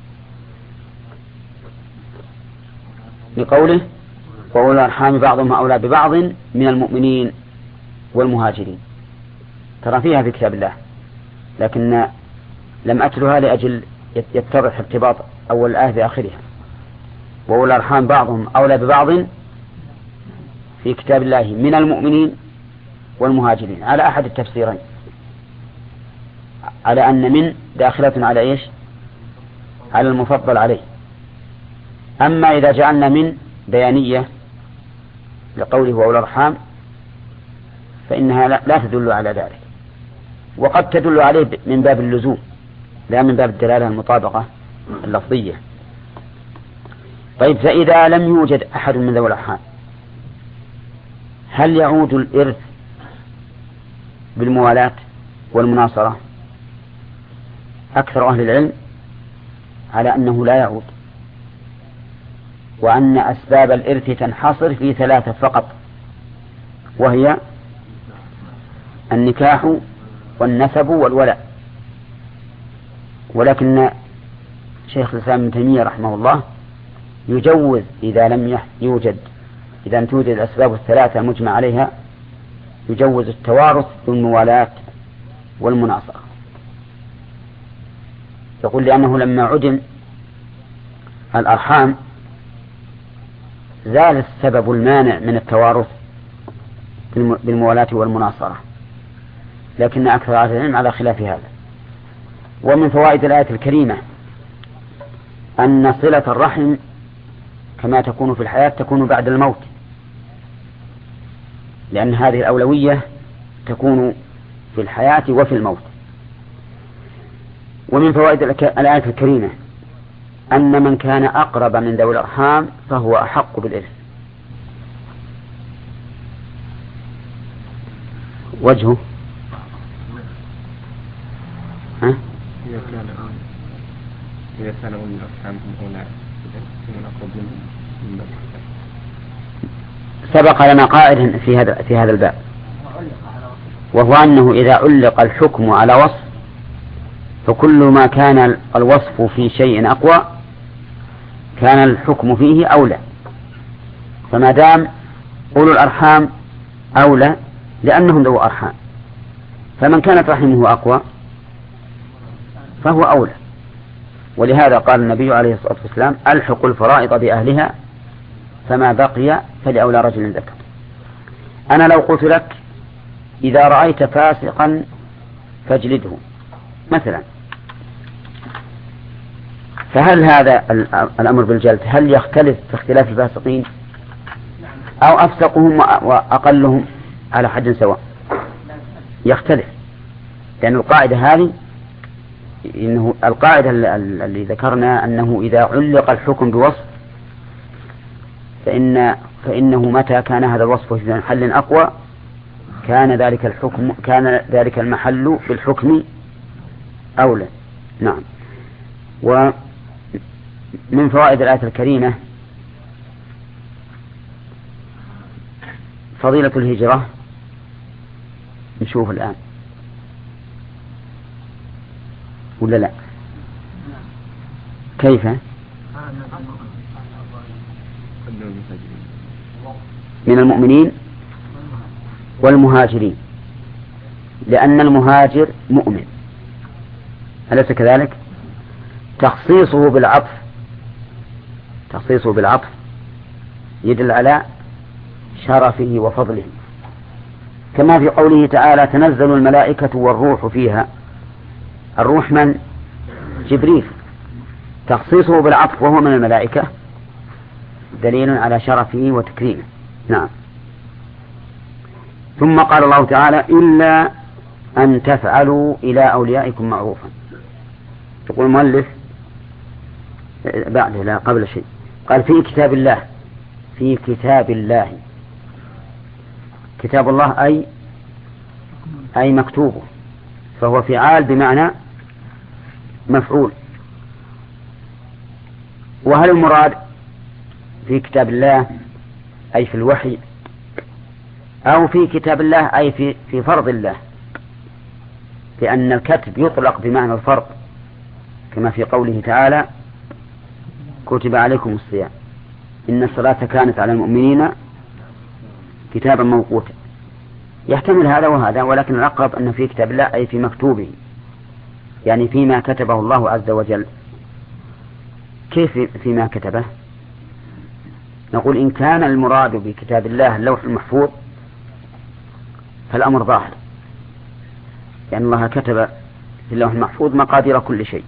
لقوله وأولو الأرحام بعضهم أولى ببعض من المؤمنين والمهاجرين. ترى فيها في كتاب الله، لكن لم أتلها لأجل يتضح ارتباط أول الآية بآخرها. وأولو الأرحام بعضهم أولى ببعض في كتاب الله من المؤمنين والمهاجرين، على أحد التفسيرين، على أن من داخلة على إيش؟ على المفضل عليه. أما إذا جعلنا من بيانية لقوله وأولو الأرحام فإنها لا تدل على ذلك، وقد تدل عليه من باب اللزوم لا من باب الدلالة المطابقة اللفظية. طيب فإذا لم يوجد أحد من ذوي الأرحام هل يعود الإرث بالموالاة والمناصرة؟ أكثر أهل العلم على أنه لا يعود، وأن أسباب الإرث تنحصر في 3 فقط، وهي النكاح والنسب والولاء. ولكن شيخ الإسلام ابن تيمية رحمه الله يجوز إذا لم يوجد، إذا لم توجد الأسباب الثلاثة المجمع عليها، يجوز التوارث بالموالاة والمناصرة. يقول لأنه لما عدم الأرحام زال السبب المانع من التوارث بالموالاة والمناصرة، لكن أكثر أهل العلم على خلاف هذا. ومن فوائد الآية الكريمة أن صلة الرحم كما تكون في الحياة تكون بعد الموت، لأن هذه الأولوية تكون في الحياة وفي الموت. ومن فوائد الآية الكريمة أن من كان أقرب من ذوي الأرحام فهو أحق بالإرث. وجهه إذا كان أولي الأرحام هم أولاد من أقرب منهم. سبق لنا قائد في هذا الباب، وهو أنه إذا علق الحكم على وصف فكل ما كان الوصف في شيء أقوى كان الحكم فيه أولى. فما دام أولو الأرحام أولى لأنهم ذو أرحام، فمن كانت رحمه أقوى فهو أولى. ولهذا قال النبي عليه الصلاة والسلام: ألحقوا الفرائض بأهلها فما بقي فلأولى رجل ذكر. أنا لو قلت لك إذا رأيت فاسقا فاجلده مثلا، فهل هذا الأمر بالجلد هل يختلف في اختلاف الفاسقين أو أفسقهم وأقلهم على حد سواء؟ يختلف، لأن القاعدة هذه إنه القاعدة اللي ذكرنا أنه إذا علق الحكم بوصف فإنه متى كان هذا الوصف في محل أقوى كان ذلك المحل بالحكم أولى. نعم. ومن فوائد الآية الكريمة فضيلة الهجرة. نشوف الآن ولا لا؟ كيف؟ من المؤمنين والمهاجرين، لأن المهاجر مؤمن، أليس كذلك؟ تخصيصه بالعطف يدل على شرفه وفضله، كما في قوله تعالى: تنزل الملائكة والروح فيها. الروح من؟ جبريل. تخصيصه بالعطف وهو من الملائكة دليل على شرفه وتكريمه. نعم. ثم قال الله تعالى: إلا أن تفعلوا إلى أوليائكم معروفا. يقول المؤلف بعد لا قبل شيء قال: في كتاب الله. في كتاب الله، كتاب الله أي مكتوبه، فهو فعال بمعنى مفعول. وهل المراد في كتاب الله أي في الوحي، أو في كتاب الله أي في فرض الله؟ لأن الكتب يطلق بمعنى الفرض، كما في قوله تعالى: كتب عليكم الصيام إن الصلاة كانت على المؤمنين كتابا موقوتا. يحتمل هذا وهذا، ولكن الأقرب أن في كتاب الله أي في مكتوبه، يعني فيما كتبه الله عز وجل. كيف فيما كتبه؟ نقول إن كان المراد بكتاب الله اللوح المحفوظ فالأمر ظاهر، لأن الله كتب في اللوح المحفوظ مقادير كل شيء.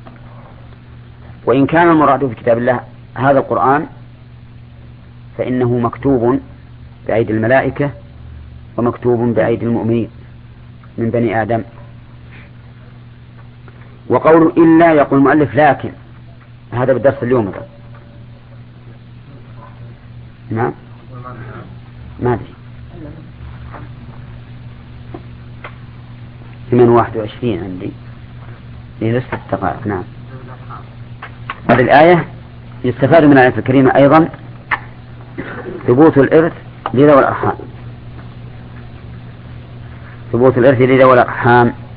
وإن كان المراد بكتاب الله هذا القرآن فإنه مكتوب بأيدي الملائكة ومكتوب بأيدي المؤمنين من بني آدم. وقول إلا يقول المؤلف لكن، هذا بالدرس اليوم ده. نعم ما أدري 28 عندي لسه دقائق. نعم. هذه الآية يستفاد من الآية الكريمة أيضا ثبوت الإرث لذوي الأرحام، ثبوت الإرث لذوي الأرحام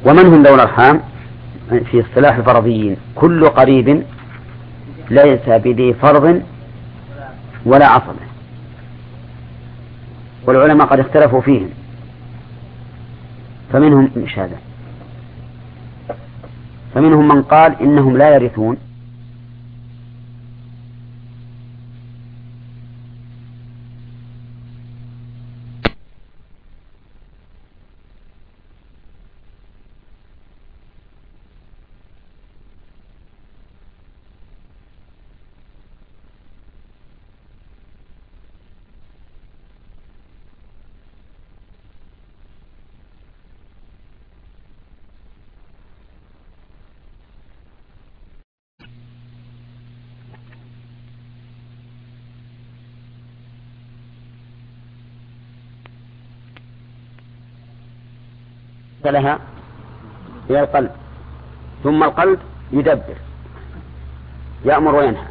ومن هم ذوي الأرحام في اصطلاح الفرضيين؟ كل قريب ليس بذي فرض ولا عصبة، والعلماء قد اختلفوا فيهم، فمنهم مش هذا، فمنهم من قال إنهم لا يرثون، لها إلى القلب، ثم القلب يدبر، يأمر وينهى،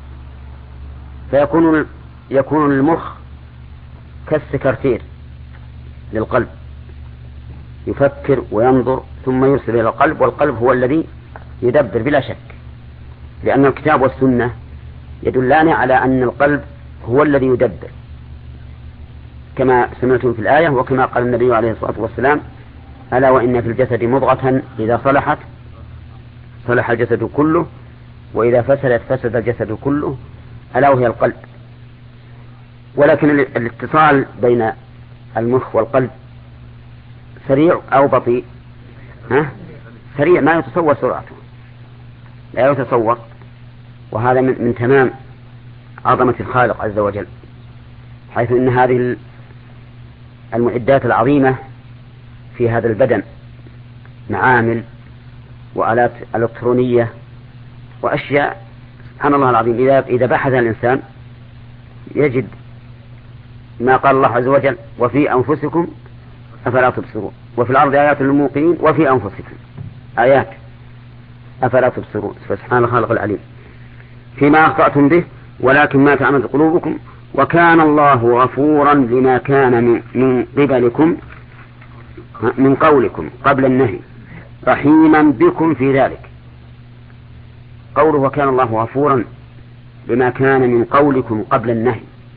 فيكون المخ كالسكرتير للقلب، يفكر وينظر ثم يرسل إلى القلب، والقلب هو الذي يدبر بلا شك، لأن الكتاب والسنة يدلان على أن القلب هو الذي يدبر، كما سمعتم في الآية وكما قال النبي عليه الصلاة والسلام: ألا وإن في الجسد مضغة إذا صلحت صلح الجسد كله، وإذا فسدت فسد الجسد كله، ألا وهي القلب. ولكن الاتصال بين المخ والقلب سريع أو بطيء؟ سريع، ما يتصور سرعته، لا يتصور، وهذا من تمام عظمة الخالق عز وجل، حيث إن هذه المعدات العظيمة في هذا البدن، معامل وآلات إلكترونية وأشياء سبحان الله العظيم، إذا بحث الإنسان يجد ما قال الله عز وجل: وفي أنفسكم أفلا تبصرون، وفي الأرض آيات للموقنين وفي أنفسكم آيات أفلا تبصرون. فسبحان الخالق العليم. فيما أخطأتم به ولكن ما تعمد قلوبكم وكان الله غفورا لما كان من قبلكم من قولكم قبل النهي رحيما بكم في ذلك. قوله وكان الله غفورا لما كان من قولكم قبل النهي،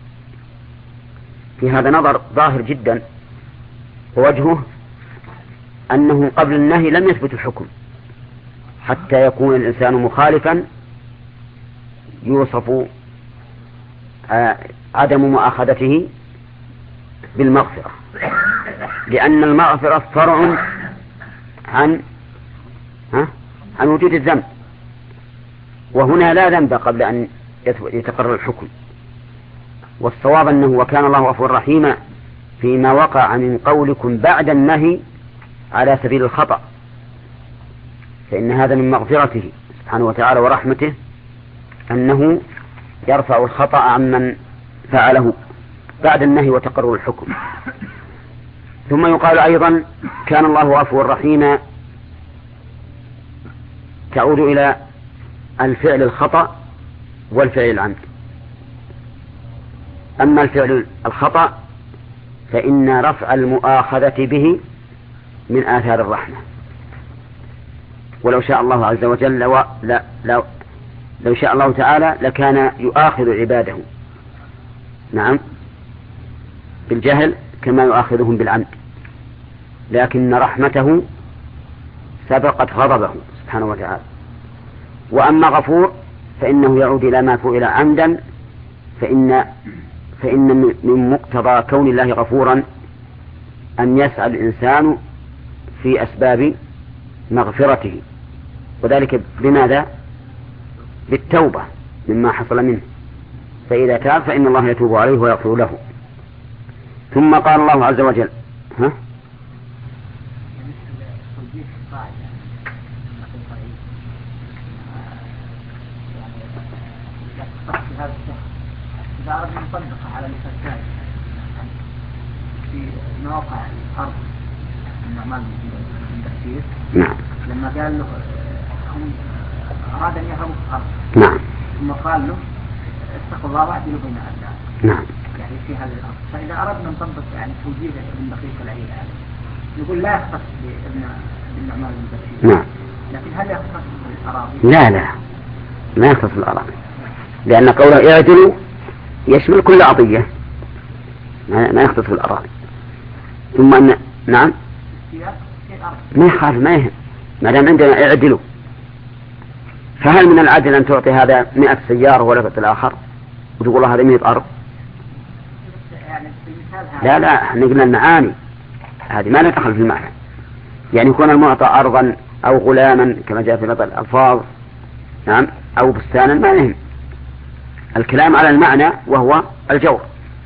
في هذا نظر ظاهر جدا، ووجهه أنه قبل النهي لم يثبت الحكم حتى يكون الإنسان مخالفا يوصف عدم مؤاخذته بالمغفرة، لأن المغفرة فرع عن وجود الذنب، وهنا لا ذنب قبل أن يتقرر الحكم. والصواب أنه وكان الله غفورا رحيما فيما وقع من قولكم بعد النهي على سبيل الخطأ، فإن هذا من مغفرته سبحانه وتعالى ورحمته أنه يرفع الخطأ عمن فعله بعد النهي وتقرر الحكم. ثم يقال أيضا كان الله غفورا رحيما تعود إلى الفعل الخطأ والفعل العمد. أما الفعل الخطأ فإن رفع المؤاخذة به من آثار الرحمة، ولو شاء الله عز وجل لو شاء الله تعالى لكان يؤاخذ عباده نعم بالجهل كما يؤاخذهم بالعمد، لكن رحمته سبقت غضبه سبحانه وتعالى. وأما غفور فإنه يعود إلى ما فعل عمدا، فإن من مقتضى كون الله غفورا أن يسعى الإنسان في أسباب مغفرته، وذلك بماذا؟ بالتوبة مما حصل منه، فإذا تاب فإن الله يتوب عليه ويغفر له. ثم قال الله عز وجل إذا أردنا نطبقها على مثال في مواقع الأرض النعمان من التفسير، نعم، لما قال له أراد أن يهرب في الأرض، نعم، ثم قال له اتقوا الله واعدلوا بين أبنائكم، نعم، يعني في هذه الأرض. فإذا أردنا نطبق يعني توجيه من دقيق العين هذا يقول لا يختص بالنعمان المبشر. نعم. لكن هل يختص بالأراضي؟ لا ما يختص بالأراضي، لأن قوله اعدلوا يشمل كل عطية، ما يختص بالأراضي. ثم أن نعم ما يخالف، ما دام عندنا اعدلوا، فهل من العدل أن تعطي هذا 100 سيارة ولا تعطي الآخر وتقول له هذا 100 أرض؟ لا احنا قلنا المعاني هذه ما ندخل في المعنى، يعني يكون المعطى أرضا أو غلاما كما جاء في بعض الألفاظ، نعم، أو بستانا، ما يهم. الكلام على المعنى وهو الجور،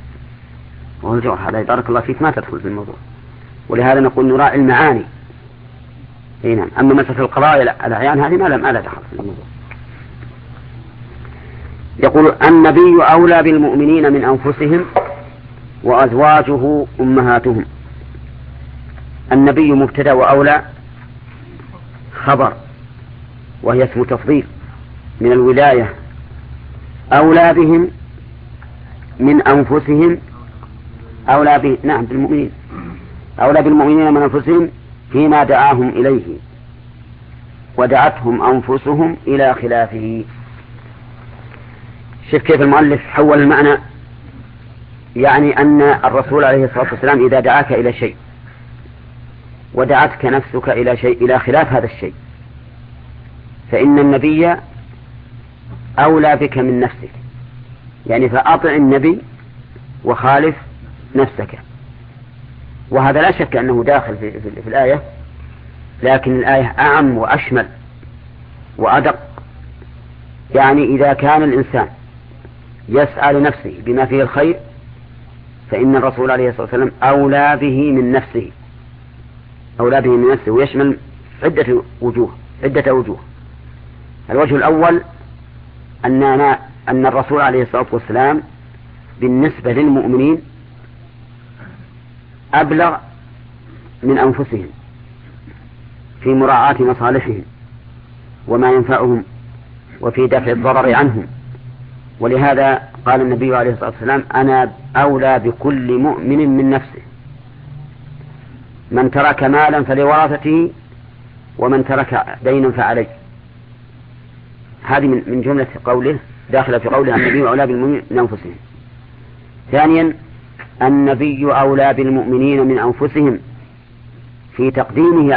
هذا بارك الله فيك ما تدخل في الموضوع، ولهذا نقول نراعي المعاني. نعم. أما مسألة القضايا الأعيان هذه ما لا دخل في الموضوع. يقول النبي أولى بالمؤمنين من أنفسهم وأزواجه أمهاتهم. النبي مبتدأ وأولى خبر، وهي اسم تفضيل من الولاية. أولى بهم من أنفسهم، أولى به نعم بالمؤمنين، أولى بالمؤمنين من أنفسهم فيما دعاهم إليه ودعتهم أنفسهم إلى خلافه. شوف كيف المؤلف حول المعنى، يعني أن الرسول عليه الصلاة والسلام إذا دعاك إلى شيء ودعتك نفسك إلى شيء إلى خلاف هذا الشيء، فإن النبي أولى بك من نفسك، يعني فأطع النبي وخالف نفسك. وهذا لا شك أنه داخل في الآية، لكن الآية أعم وأشمل وأدق. يعني إذا كان الإنسان يسعى لنفسه بما فيه الخير فإن الرسول عليه الصلاة والسلام أولى به من نفسه، ويشمل عدة وجوه. الوجه الأول أن الرسول عليه الصلاة والسلام بالنسبة للمؤمنين أبلغ من أنفسهم في مراعاة مصالحهم وما ينفعهم وفي دفع الضرر عنهم. ولهذا قال النبي عليه الصلاة والسلام أنا أولى بكل مؤمن من نفسه، من ترك مالا فلورثته ومن ترك دينا فعليه. هذه من جملة قوله، داخلة في قوله النبي أولى بالمؤمنين من أنفسهم. ثانيا النبي أولى بالمؤمنين من أنفسهم في تقديمه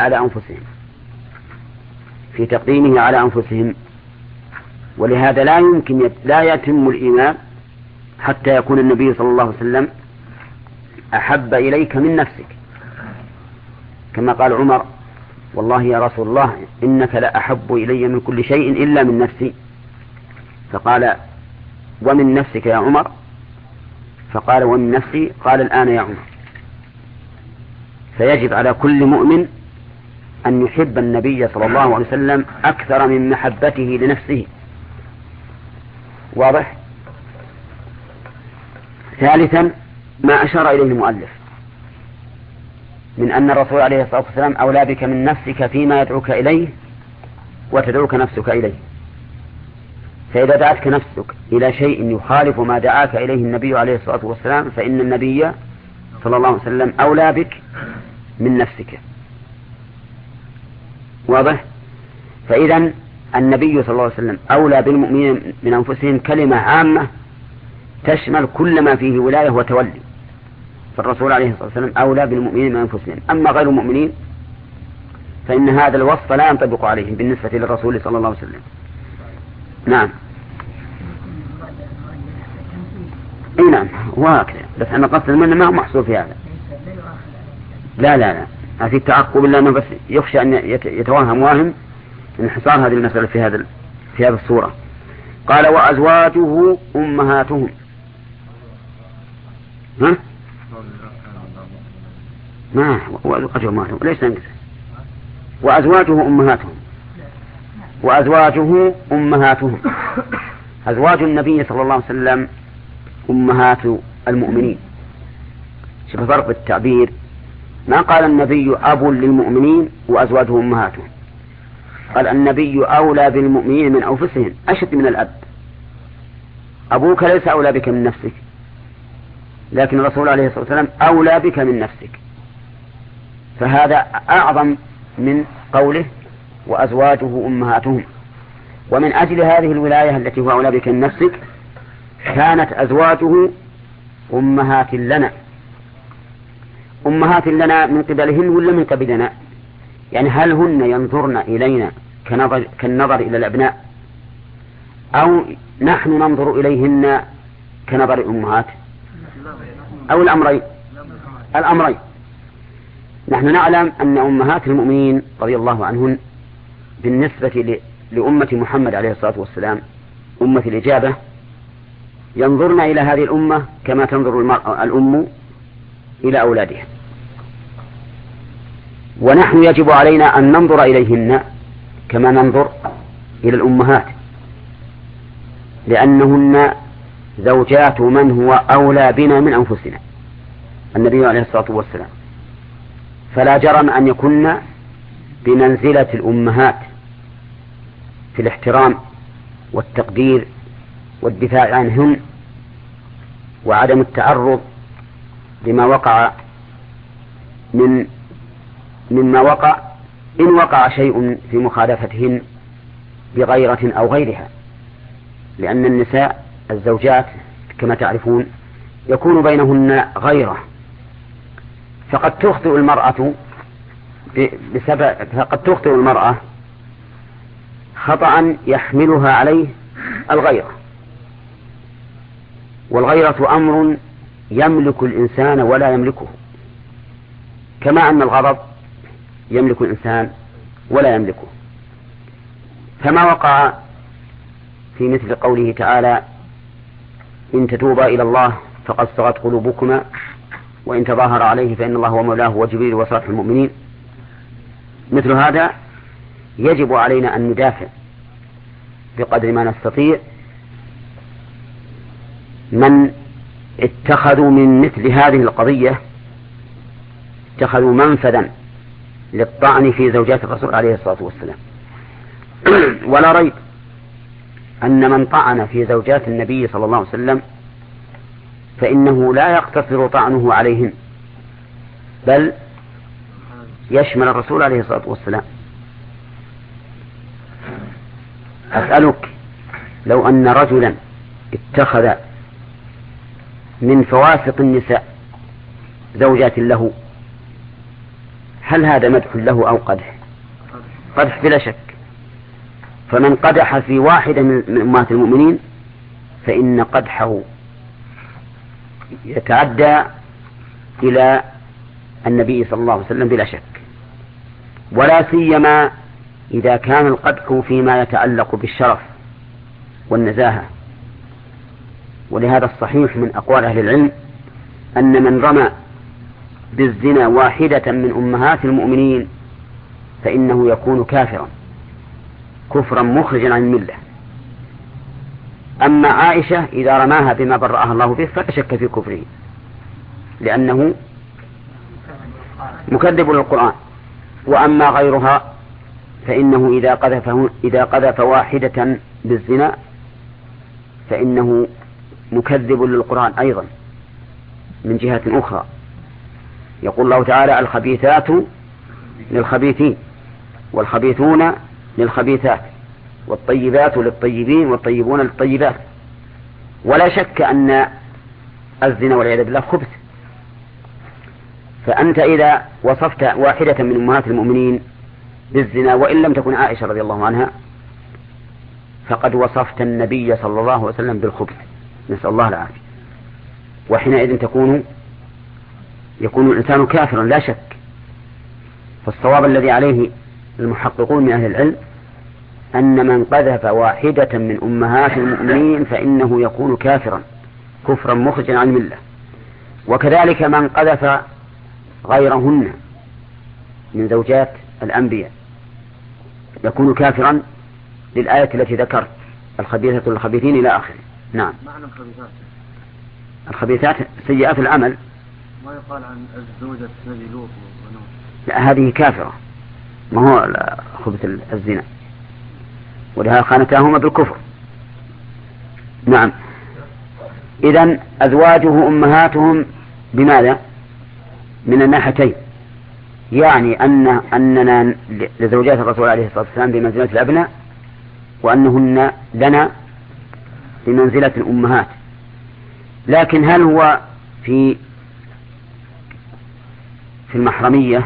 على أنفسهم، ولهذا لا يتم الإيمان حتى يكون النبي صلى الله عليه وسلم أحب إليك من نفسك، كما قال عمر والله يا رسول الله إنك لأحب إلي من كل شيء إلا من نفسي، فقال ومن نفسك يا عمر؟ فقال ومن نفسي، قال الآن يا عمر. فيجب على كل مؤمن أن يحب النبي صلى الله عليه وسلم أكثر من محبته لنفسه. واضح؟ ثالثا ما أشار إليه المؤلف من أن الرسول عليه الصلاة والسلام أولى بك من نفسك فيما يدعوك إليه وتدعوك نفسك إليه. فإذا دعتك نفسك إلى شيء يخالف ما دعاك إليه النبي عليه الصلاة والسلام فإن النبي صلى الله عليه وسلم أولى بك من نفسك. واضح؟ فإذا النبي صلى الله عليه وسلم أولى بالمؤمنين من أنفسهم كلمة عامة تشمل كل ما فيه ولاية وتولي، فالرسول عليه الصلاة والسلام أولى بالمؤمنين من أنفسهم. أما غير المؤمنين فإن هذا الوصف لا ينطبق عليهم بالنسبة للرسول صلى الله عليه وسلم. نعم. اي نعم وهكذا، بس أنا قصد المنة ما هو محصور في هذا. لا في التعقب إلا أنه بس يخشى أن يتوهم واهم انحصار هذه المسألة في هذه الصورة. قال وأزواجه أمهاتهم. ها؟ ما وأزواجه أمهاتهم ليس ننقص. وأزواجه أمهاتهم. أزواج النبي صلى الله عليه وسلم أمهات المؤمنين. شوف فرق التعبير، ما قال النبي أب للمؤمنين وأزواجه أمهاتهم، قال النبي أولى بالمؤمنين من أنفسهم، أشد من الأب. أبوك ليس أولى بك من نفسك، لكن الرسول عليه الصلاة والسلام أولى بك من نفسك، فهذا أعظم من قوله وأزواجه أمهاتهم. ومن أجل هذه الولاية التي هو أولى بك من نفسك كانت أزواجه أمهات لنا. أمهات لنا من قبلهن ولا من قبلنا؟ يعني هل هن ينظرن إلينا كالنظر إلى الأبناء، أو نحن ننظر إليهن كنظر الأمهات، أو الأمرين. نحن نعلم أن أمهات المؤمنين رضي الله عنهن بالنسبة لأمة محمد عليه الصلاة والسلام أمة الإجابة ينظرن إلى هذه الأمة كما تنظر الأم إلى أولادها، ونحن يجب علينا أن ننظر إليهن كما ننظر إلى الأمهات، لأنهن زوجات من هو أولى بنا من أنفسنا، النبي عليه الصلاة والسلام، فلا جرم أن يكن بمنزلة الأمهات في الاحترام والتقدير والدفاع عنهن وعدم التعرض لما وقع مما وقع إن وقع شيء في مخالفتهن بغيرة أو غيرها، لأن النساء الزوجات كما تعرفون يكون بينهن غيرة، فقد تخطئ المرأة خطأ يحملها عليه الغيرة، والغيرة أمر يملك الإنسان ولا يملكه، كما أن الغضب يملك الإنسان ولا يملكه. فما وقع في مثل قوله تعالى إن تتوبا إلى الله فقد صغت قلوبكما وإن تظاهر عليه فإن الله هو مولاه وجبريل وصالح المؤمنين، مثل هذا يجب علينا أن ندافع بقدر ما نستطيع من اتخذوا من مثل هذه القضية اتخذوا منفذا للطعن في زوجات الرسول عليه الصلاة والسلام. ولا ريب أن من طعن في زوجات النبي صلى الله عليه وسلم فإنه لا يقتصر طعنه عليهن، بل يشمل الرسول عليه الصلاة والسلام. أسألك لو أن رجلا اتخذ من فواسق النساء زوجات له، هل هذا مدح له أو قدح؟ قدح بلا شك. فمن قدح في واحدة من أمهات المؤمنين فإن قدحه يتعدى إلى النبي صلى الله عليه وسلم بلا شك، ولا سيما إذا كان القدح فيما يتعلق بالشرف والنزاهة. ولهذا الصحيح من أقوال أهل العلم أن من رمى بالزنا واحدة من أمهات المؤمنين فإنه يكون كافرا كفرا مخرجا عن الملة. أما عائشة إذا رماها بما برأها الله به فلا شك في كفره، لأنه مكذب للقرآن. وأما غيرها فإنه إذا قذف واحدة بالزنا فإنه مكذب للقرآن أيضا من جهة أخرى. يقول الله تعالى الخبيثات للخبيثين والخبيثون للخبيثات والطيبات للطيبين والطيبون للطيبات. ولا شك أن الزنا والعياذ بالله خبث. فأنت إذا وصفت واحدة من أمهات المؤمنين بالزنا وإن لم تكن عائشة رضي الله عنها فقد وصفت النبي صلى الله عليه وسلم بالخبث، نسأل الله العافية. وحينئذ يكون الإنسان كافرا لا شك. فالصواب الذي عليه المحققون من أهل العلم أن من قذف واحدة من أمهات المؤمنين فإنه يكون كافرا كفرا مخرجا عن الملة. وكذلك من قذف غيرهن من زوجات الأنبياء يكون كافرا للآية التي ذكرت الخبيثة للخبيثين إلى آخره. نعم. معنى الخبيثات الخبيثات سيئات العمل. ما يقال عن الزوجة نبي لوط ونوح؟ لا، هذه كافرة، ما هو خبث الزنا، ولها خانتاهما بالكفر. نعم. إذن أزواجه أمهاتهم بماذا؟ من الناحيتين، يعني أننا لزوجات الرسول عليه الصلاة والسلام بمنزلة الأبناء، وأنهن لنا بمنزلة الأمهات. لكن هل هو في المحرمية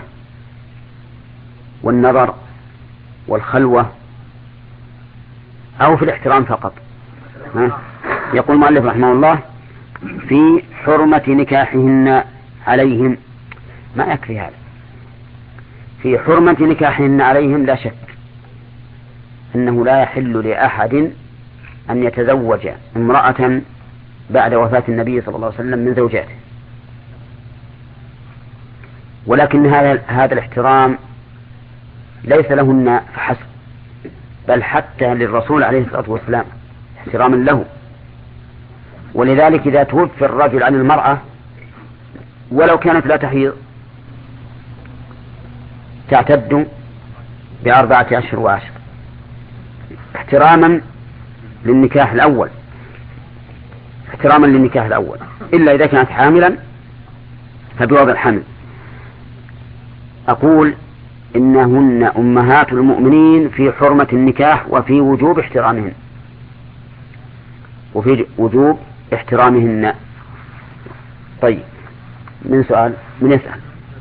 والنظر والخلوة أو في الاحترام فقط؟ يقول المؤلف رحمه الله في حرمة نكاحهن عليهم، ما يكفي هذا. في حرمة نكاحهن عليهم لا شك أنه لا يحل لأحد أن يتزوج امرأة بعد وفاة النبي صلى الله عليه وسلم من زوجاته، ولكن هذا الاحترام ليس لهن فحسب، بل حتى للرسول عليه الصلاة والسلام احتراما له. ولذلك إذا توفي الرجل عن المرأة ولو كانت لا تحيض تعتد ب4 أشهر و10 احتراما للنكاح الأول، إلا إذا كانت حاملا فبوضع الحمل. أقول إنهن أمهات المؤمنين في حرمة النكاح وفي وجوب احترامهن، طيب، من سؤال من يسأل؟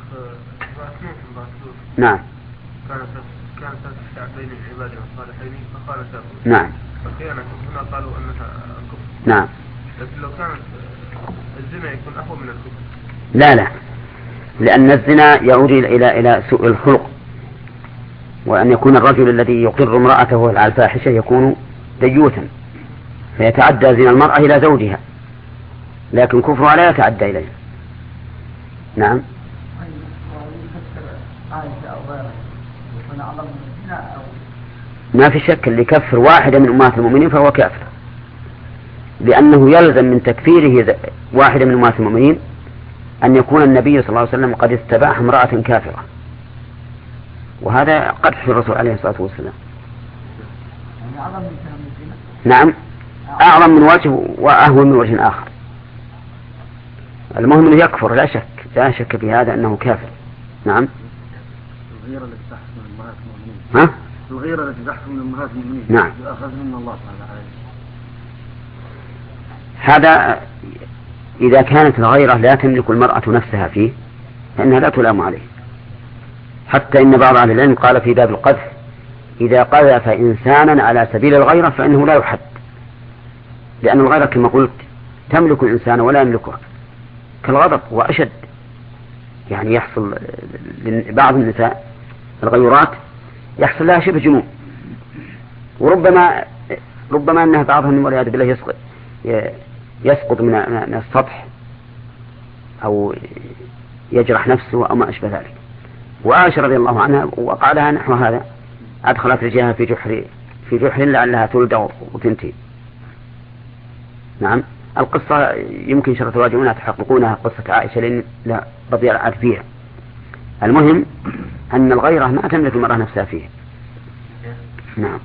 نعم. كانت بين العباد والصالحين فخالفه. نعم. فكانت هنا قالوا أنها كفر. نعم. لكن لو كانت الزنا يكون أهون من الكفر. لا، لأن الزنا يعود إلى سوء الخلق، وأن يكون الرجل الذي يقر امرأته على الفاحشة يكون ديوثا فيتعدى زنا المرأة إلى زوجها، لكن كفرها لا يتعدى إليه. نعم. ما في شك اللي كفر واحدة من أمهات المؤمنين فهو كافر، لأنه يلزم من تكفيره واحدة من أمهات المؤمنين أن يكون النبي صلى الله عليه وسلم قد استباح امرأة كافرة، وهذا قدح في الرسول عليه الصلاة والسلام. نعم، أعظم من وجه وأهون من وجه آخر. المهم أنه يكفر، لا شك في هذا أنه كافر. نعم. الغيرة التي تحت من أمهات المؤمنين. ها؟ الغيرة التي تحت من أمهات المؤمنين. نعم. أخذ من الله تعالى. هذا إذا كانت الغيرة لا تملك المرأة نفسها فيه فإنها لا تلام عليه، حتى إن بعض أهل العلم قال في باب القذف إذا قذف إنسانا على سبيل الغيرة فإنه لا يحد، لأن الغيرة كما قلت تملك الإنسان ولا يملكها، كالغضب وأشد. يعني يحصل بعض النساء الغيرات يحصل لها شبه جنون، وربما أنها بعضهم والعياذ بالله يسقط من السطح أو يجرح نفسه أو ما أشبه ذلك. وعائشة رضي الله عنها وقع لها نحو هذا، أدخلت رجلها في جحر لعلها تلد وتنتهي. نعم. القصة يمكن شرط الواجبون تحققونها، قصة عائشة لأن لا رضي الله عنها فيها. المهم أن الغيرة ما تملك المرأة نفسها فيه. نعم.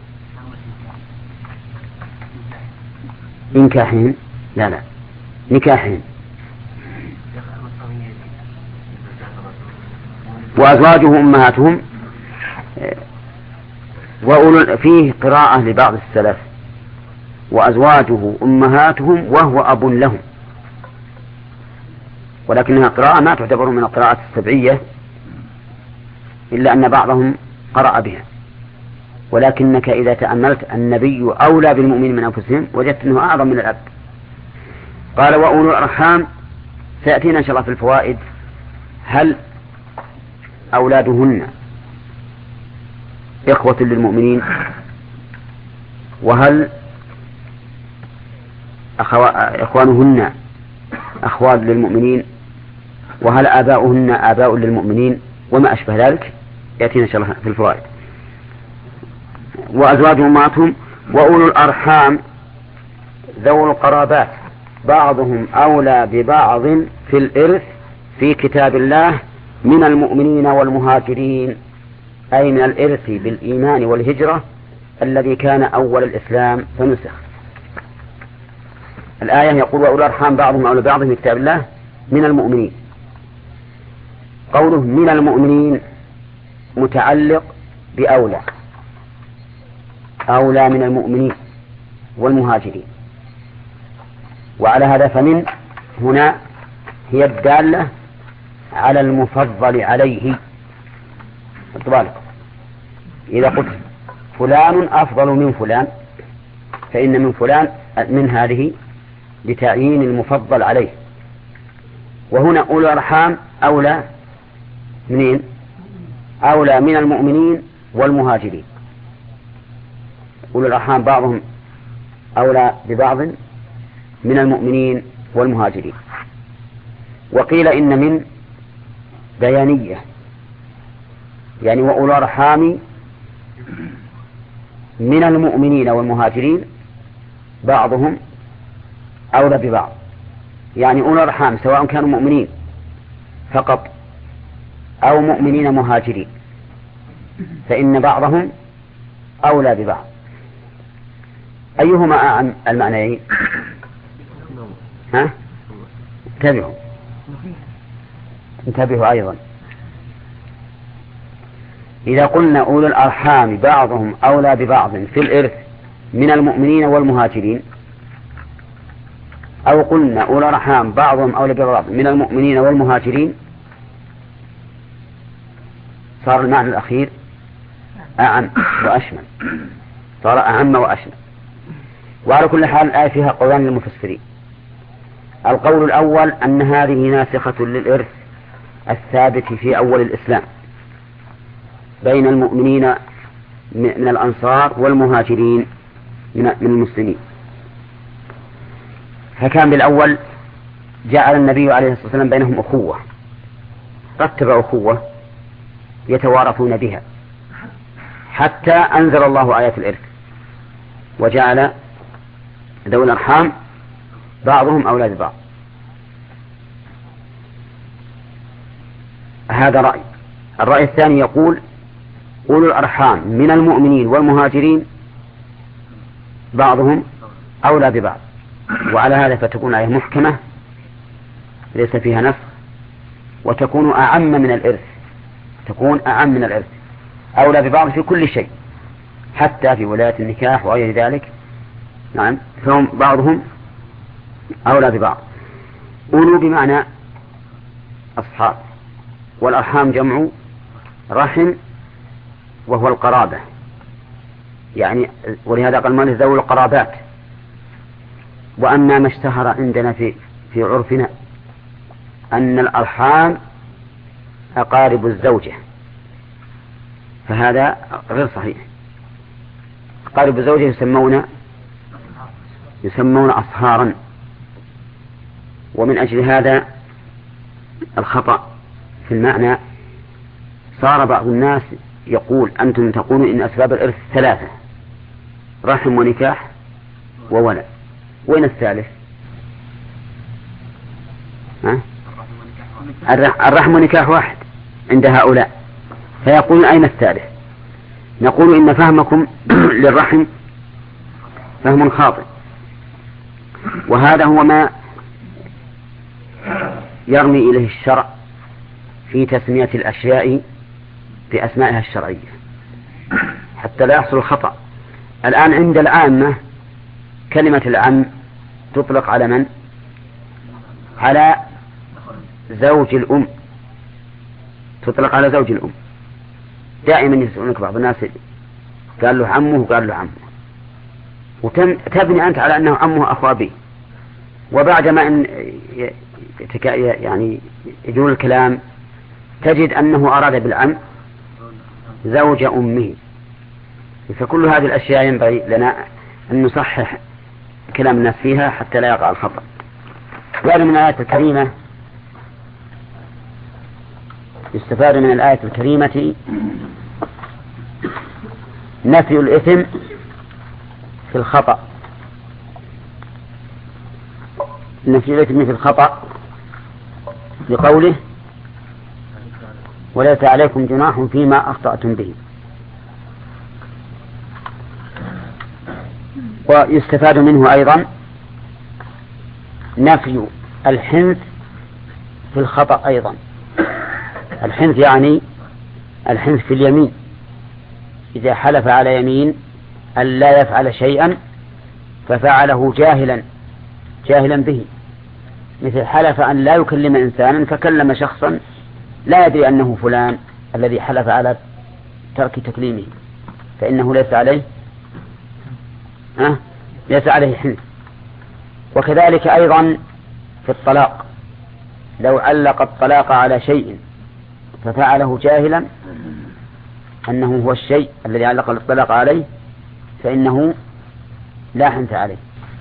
نكاحين لا نكاحين. وأزواجه أمهاتهم، فيه قراءة لبعض السلف وأزواجه أمهاتهم وهو أب لهم، ولكنها قراءة ما تعتبر من القراءات السبعية إلا أن بعضهم قرأ بها. ولكنك إذا تأملت النبي أولى بالمؤمنين من أنفسهم وجدت أنه أعظم من الأب. قال وأولو الأرحام، سيأتينا إن شاء الله في الفوائد هل أولادهن إخوة للمؤمنين، وهل إخوانهن أخوان للمؤمنين، وهل آباؤهن آباء للمؤمنين، وما أشبه ذلك يأتينا إن شاء الله في الفوائد. وأزواج أمهاتهم وأولو الأرحام ذو القرابات بعضهم أولى ببعض في الإرث في كتاب الله من المؤمنين والمهاجرين، أي من الإرث بالإيمان والهجرة الذي كان أول الإسلام فنسخ. الآية يقول وأولو الأرحام بعضهم أولى ببعض في كتاب الله من المؤمنين. قوله من المؤمنين متعلق بأولى، أولى من المؤمنين والمهاجرين، وعلى هذا فمن هنا هي الدالة على المفضل عليه. إذا قلت فلان أفضل من فلان فإن من فلان من هذه لتعيين المفضل عليه. وهنا أولو الأرحام أولى منين؟ أولى من المؤمنين والمهاجرين. أولو الأرحام بعضهم أولى ببعض من المؤمنين والمهاجرين. وقيل إن من بيانية، يعني وأولو الأرحام من المؤمنين والمهاجرين بعضهم أولى ببعض، يعني أولو الأرحام سواء كانوا مؤمنين فقط أو مؤمنين مهاجرين فإن بعضهم أولى ببعض. أيهما أعم المعنيين؟ انتبهوا أيضا. إذا قلنا أولو الأرحام بعضهم أولى ببعض في الإرث من المؤمنين والمهاجرين، أو قلنا أولو الأرحام بعضهم أولى ببعض من المؤمنين والمهاجرين، صار المعنى الأخير أعم وأشمل، صار أعم وأشمل. وعلى كل حال الآية فيها قولان للمفسرين. القول الأول أن هذه ناسخة للإرث الثابت في أول الإسلام بين المؤمنين من الأنصار والمهاجرين من المسلمين، فكان بالأول جعل النبي عليه الصلاة والسلام بينهم أخوة، رتب أخوة يتوارثون بها حتى أنزل الله آيات الإرث وجعل ذوي الأرحام بعضهم أولى ببعض. هذا رأي. الرأي الثاني يقول أولو الأرحام من المؤمنين والمهاجرين بعضهم أولى ببعض، وعلى هذا فتكون آية محكمة ليس فيها نسخ، وتكون أعم من الإرث، تكون أعم من الإرث، أولى ببعض في كل شيء حتى في ولاية النكاح وغير ذلك. نعم، فهم بعضهم أولى ببعض. أولو بمعنى أصحاب، والأرحام جمع رحم وهو القرابة، يعني ولهذا قال مالك ذوي القرابات. وأما ما اشتهر عندنا في عرفنا أن الأرحام أقارب الزوجة، فهذا غير صحيح. أقارب الزوجة يسمون أصهارا، ومن أجل هذا الخطأ في المعنى صار بعض الناس يقول أنتم تقولون إن أسباب الإرث ثلاثة: رحم ونكاح وولد، وين الثالث؟ الرحم ونكاح واحد عند هؤلاء، فيقولون أين الثالث؟ نقول إن فهمكم للرحم فهم خاطئ، وهذا هو ما يرمي إليه الشرع في تسمية الأشياء بأسمائها الشرعية حتى لا يحصل الخطأ. الآن عند العامة كلمة العم تطلق على من؟ على زوج الأم، تطلق على زوج الأم. دائما يسألونك بعض الناس قال له عمه وقال له عمه، وتبني أنت على أنه عمه أخو أبيه، وبعد ما أن يعني يجول الكلام تجد أنه أراد بالعم زوج أمه. فكل هذه الأشياء ينبغي لنا أن نصحح كلام الناس فيها حتى لا يقع الخطأ. وهذا من الآية الكريمة يستفاد من الآية الكريمة نفي الإثم في الخطأ، نفي الإثم في الخطأ بقوله وليس عليكم جناح فيما أخطأتم به. ويستفاد منه أيضا نفي الحنث في الخطأ أيضا، الحنث يعني الحنث في اليمين، إذا حلف على يمين أن لا يفعل شيئا ففعله جاهلا به، مثل حلف أن لا يكلم إنسانا فكلم شخصا لا يدري أنه فلان الذي حلف على ترك تكليمه، فإنه ليس عليه حنث. وكذلك أيضا في الطلاق، لو علق الطلاق على شيء ففعله جاهلا أنه هو الشيء الذي علق الطلاق عليه فإنه لا حنث عليه.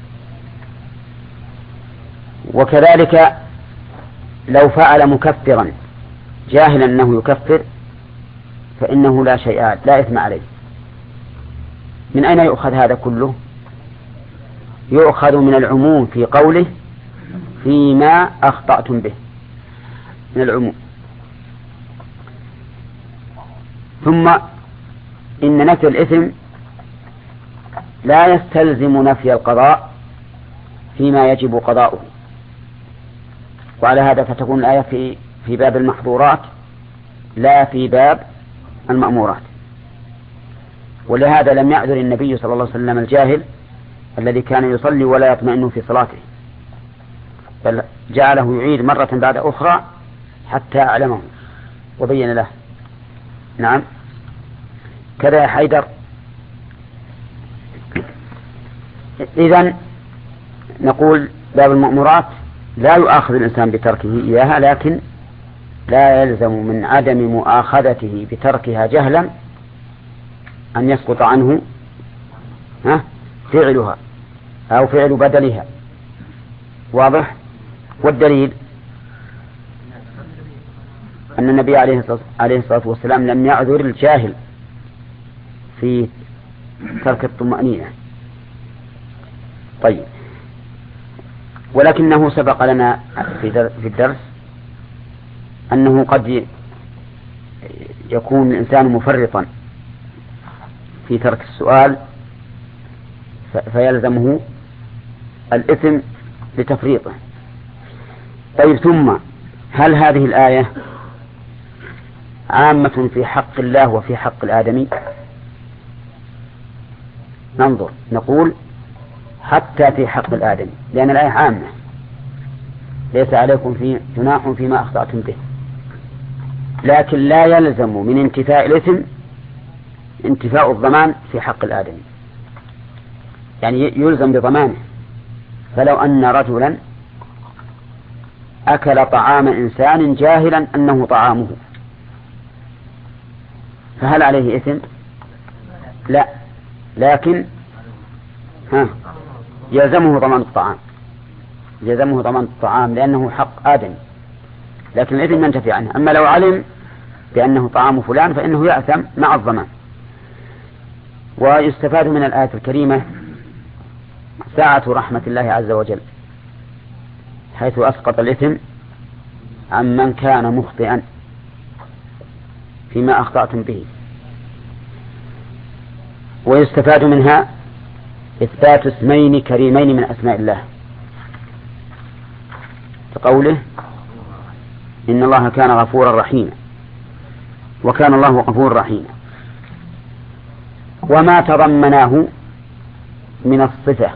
وكذلك لو فعل مكفرا جاهلا أنه يكفر فإنه لا إثم عليه. من أين يؤخذ هذا كله؟ يؤخذ من العموم في قوله فيما أخطأتم به، من العموم. ثم إن نفي الإثم لا يستلزم نفي القضاء فيما يجب قضاؤه، وعلى هذا فتكون الآية في باب المحظورات لا في باب المأمورات. ولهذا لم يعذر النبي صلى الله عليه وسلم الجاهل الذي كان يصلي ولا يطمئن في صلاته، بل جعله يعيد مرة بعد أخرى حتى أعلمه وبين له. نعم، كذا يا حيدر. إذن نقول باب المأمورات لا يؤاخذ الإنسان بتركه إياها، لكن لا يلزم من عدم مؤاخذته بتركها جهلا أن يسقط عنه فعلها أو فعل بدلها. واضح؟ والدليل أن النبي عليه الصلاة والسلام لم يعذر الجاهل في ترك الطمأنينة. طيب، ولكنه سبق لنا في الدرس أنه قد يكون الإنسان مفرطا في ترك السؤال فيلزمه الإثم لتفريطه. طيب، ثم هل هذه الآية عامة في حق الله وفي حق الآدمي؟ ننظر، نقول حتى في حق الآدمي، لأن الآية عامة، ليس عليكم جناح فيما أخطأتم به، لكن لا يلزم من انتفاء الإثم انتفاء الضمان في حق الآدمي، يعني يلزم بضمانه. فلو أن رجلا أكل طعام إنسان جاهلا أنه طعامه فهل عليه إثم؟ لا، لكن يلزمه ضمان الطعام لأنه حق آدم، لكن الإثم ينتفي عنه. أما لو علم بأنه طعام فلان فإنه يأثم مع الضمان. ويستفاد من الآية الكريمة سعة رحمة الله عز وجل، حيث أسقط الإثم عن من كان مخطئا فيما أخطأتم به. ويستفاد منها إثبات اسمين كريمين من أسماء الله، كقوله إن الله كان غفورا رحيما، وكان الله غفورا رحيما. وما تضمناه من الصفة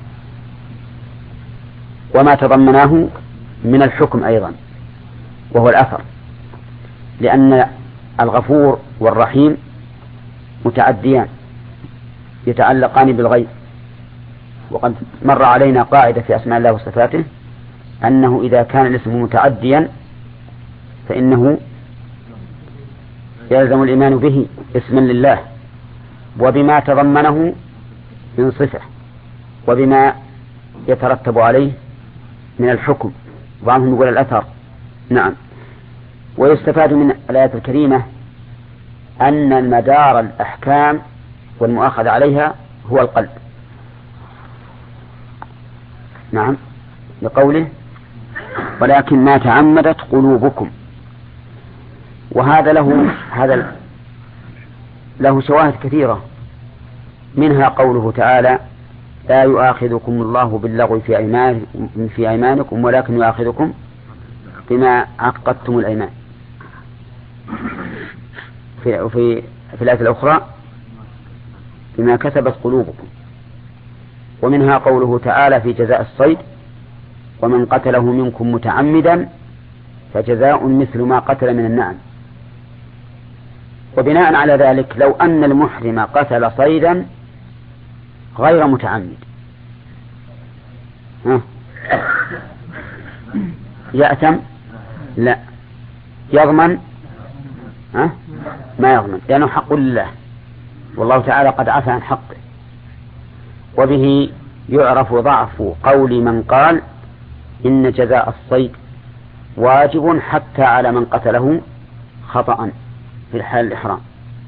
وما تضمناه من الحكم أيضا، وهو الأثر، لأن الغفور والرحيم متعديان يتعلقان بالغيب. وقد مر علينا قاعدة في أسماء الله وصفاته أنه إذا كان الاسم متعديا فإنه يلزم الإيمان به اسما لله، وبما تضمنه من صفة، وبما يترتب عليه من الحكم، وعنهم يقول الأثر. نعم. ويستفاد من الآية الكريمة أن المدار الأحكام والمؤاخذة عليها هو القلب. نعم، لقوله ولكن ما تعمدت قلوبكم. وهذا له شواهد كثيرة، منها قوله تعالى لا يؤاخذكم الله باللغو في أيمانكم ولكن يؤاخذكم بما عقدتم الأيمان. في الآية الأخرى بما كسبت قلوبكم. ومنها قوله تعالى في جزاء الصيد ومن قتله منكم متعمدا فجزاء مثل ما قتل من النعم. وبناء على ذلك لو أن المحرم قتل صيدا غير متعمد يأثم؟ لا. يضمن؟ ما يضمن، لأنه حق لله، والله تعالى قد عفى عن حقه. وبه يعرف ضعف قول من قال إن جزاء الصيد واجب حتى على من قتله خطأ في الحال الإحرام،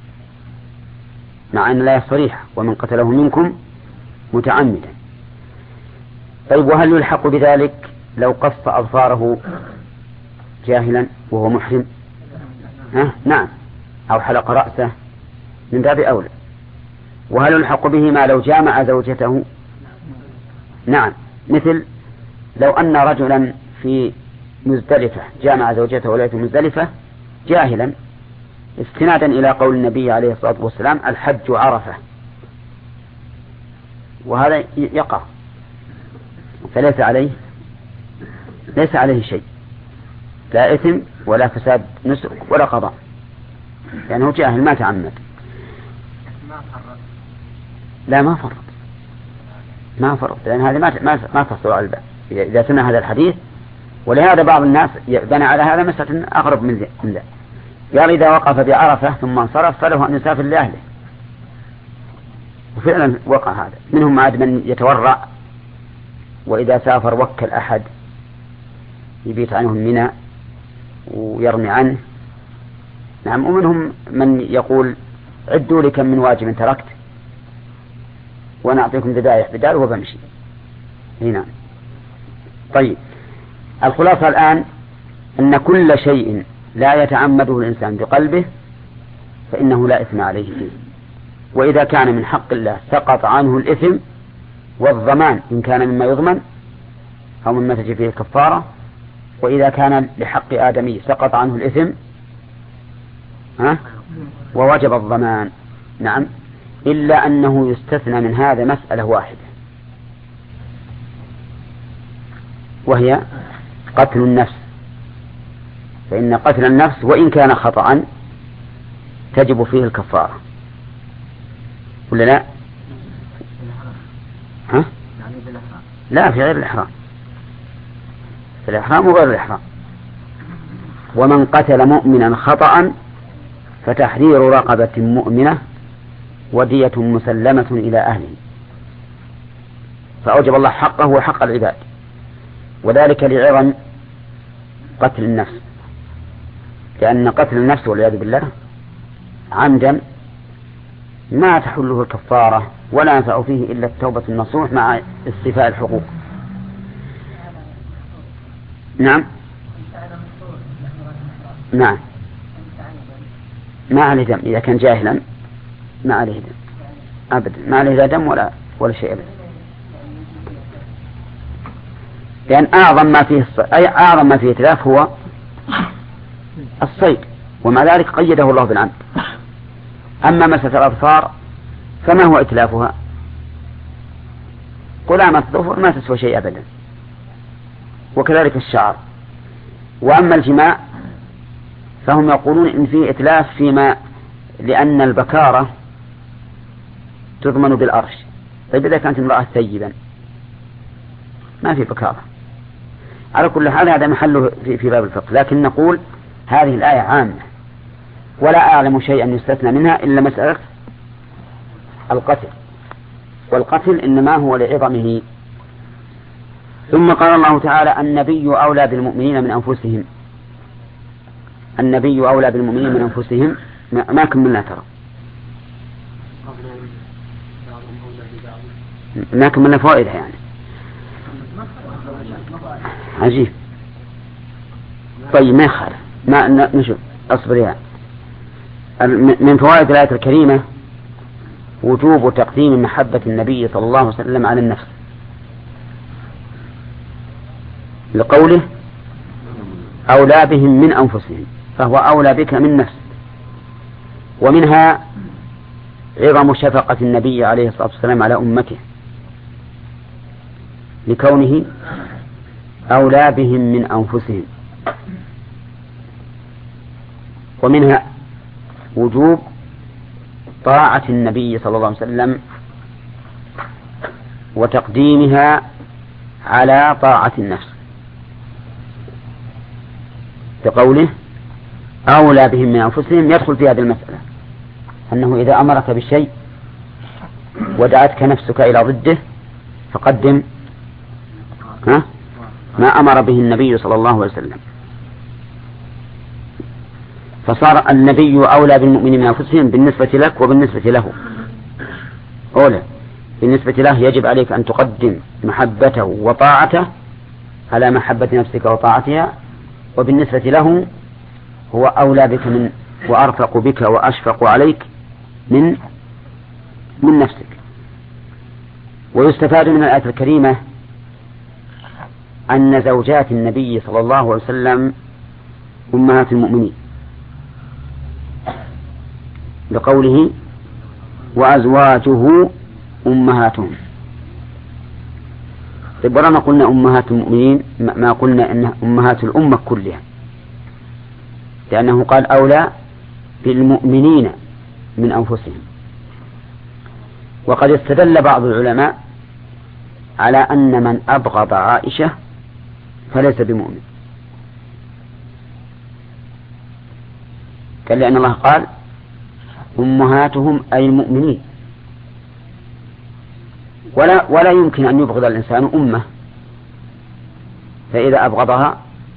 مع أن لا صريح ومن قتله منكم متعمدا. طيب وهل يلحق بذلك لو قص أظفاره جاهلا وهو محرم؟ نعم، أو حلق رأسه من باب أولى. وهل يلحق به ما لو جامع زوجته؟ نعم، مثل لو أن رجلا في مزدلفة جامع زوجته وليلة مزدلفة جاهلا استنادا إلى قول النبي عليه الصلاة والسلام الحج عرفة، وهذا يقع، فليس عليه شيء، لا إثم ولا فساد نسك ولا قضاء، لأنه جاهل ما تعمد. لا ما فرط لأن هذه ما تصل على الباب إذا سمع هذا الحديث. ولهذا بعض الناس بنى على هذا مسألة أقرب من ذلك، قال إذا وقف بعرفة ثم انصرف فله أن يسافر لأهله، وفعلا وقع هذا. منهم عاد من يتورع وإذا سافر وكل أحد يبيت عنه منى ويرمي عنه. نعم. ومنهم من يقول عدوا لي كم من واجب تركت وأنا أعطيكم ذبائح بداله وبمشي. هنا طيب، الخلاصة الآن أن كل شيء لا يتعمده الإنسان بقلبه فإنه لا إثم عليه فيه، وإذا كان من حق الله سقط عنه الإثم والضمان إن كان مما يضمن أو مما تجي فيه الكفارة، وإذا كان لحق آدمي سقط عنه الإثم ووجب الضمان. نعم، إلا أنه يستثنى من هذا مسألة واحدة، وهي قتل النفس، فإن قتل النفس وإن كان خطأ تجب فيه الكفارة، ولا لا؟ لا، في غير الإحرام، في الإحرام وغير الإحرام. ومن قتل مؤمنا خطأ فتحرير رقبة مؤمنة ودية مسلمة إلى أهله، فأوجب الله حقه وحق العباد، وذلك لعظم قتل النفس، لأن قتل النفس والعياذ بالله عمدا ما تحله الكفارة ولا ينفع فيه إلا التوبة النصوح مع استيفاء الحقوق. نعم ما عليه دم إذا كان جاهلا، ما عليه دم أبدا، ما عليه لا دم ولا شيء أبدا، لأن أعظم ما فيه إتلاف هو الصيد، ومع ذلك قيده الله بالعمد. أما مسألة الأظفار فما هو إتلافها؟ قلامة الظفر ما تسوى شيء أبدا، وكذلك الشعر. وأما الجماع فهم يقولون إن فيه إتلاف فيما لأن البكارة تضمن بالأرش. طيب إذا كانت امرأة ثيبا ما في بكارة، على كل حال هذا محله في باب الفقه، لكن نقول هذه الآية عامة ولا أعلم شيئا يستثنى منها إلا مسألة القتل، والقتل إنما هو لعظمه. ثم قال الله تعالى النبي أولى بالمؤمنين من أنفسهم، النبي أولى بالمؤمنين من أنفسهم. ما كملنا ترى، ما كملنا فوائدها يعني، عجيب. طيب ما يخالف، ما نشوف أصبر يعني. من فوائد الآية الكريمة وجوب تقديم محبة النبي صلى الله عليه وسلم على النفس، لقوله أولى بهم من أنفسهم، فهو أولى بك من نفسك. ومنها عظم شفقة النبي عليه الصلاة والسلام على أمته لكونه أولى بهم من أنفسهم. ومنها وجوب طاعة النبي صلى الله عليه وسلم وتقديمها على طاعة النفس بقوله أولى بهم من أنفسهم. يدخل في هذه المسألة أنه إذا أمرك بالشيء ودعتك نفسك إلى ضده فقدم ما أمر به النبي صلى الله عليه وسلم. فصار النبي أولى بالمؤمنين من أنفسهم بالنسبة لك وبالنسبة له. أولى بالنسبة له يجب عليك أن تقدم محبته وطاعته على محبة نفسك وطاعتها، وبالنسبة له هو أولى بك من وأرفق بك وأشفق عليك من نفسك. ويستفاد من الآية الكريمة أن زوجات النبي صلى الله عليه وسلم أمهات المؤمنين بقوله وأزواجه أمهاتهم. طيب ولما قلنا أمهات المؤمنين ما قلنا أنها أمهات الأمة كلها، لأنه قال أولى بالمؤمنين من أنفسهم. وقد استدل بعض العلماء على أن من أبغض عائشة فليس بمؤمن، قال لأن الله قال أمهاتهم أي المؤمنين، ولا يمكن أن يبغض الإنسان أمه، فإذا أبغضها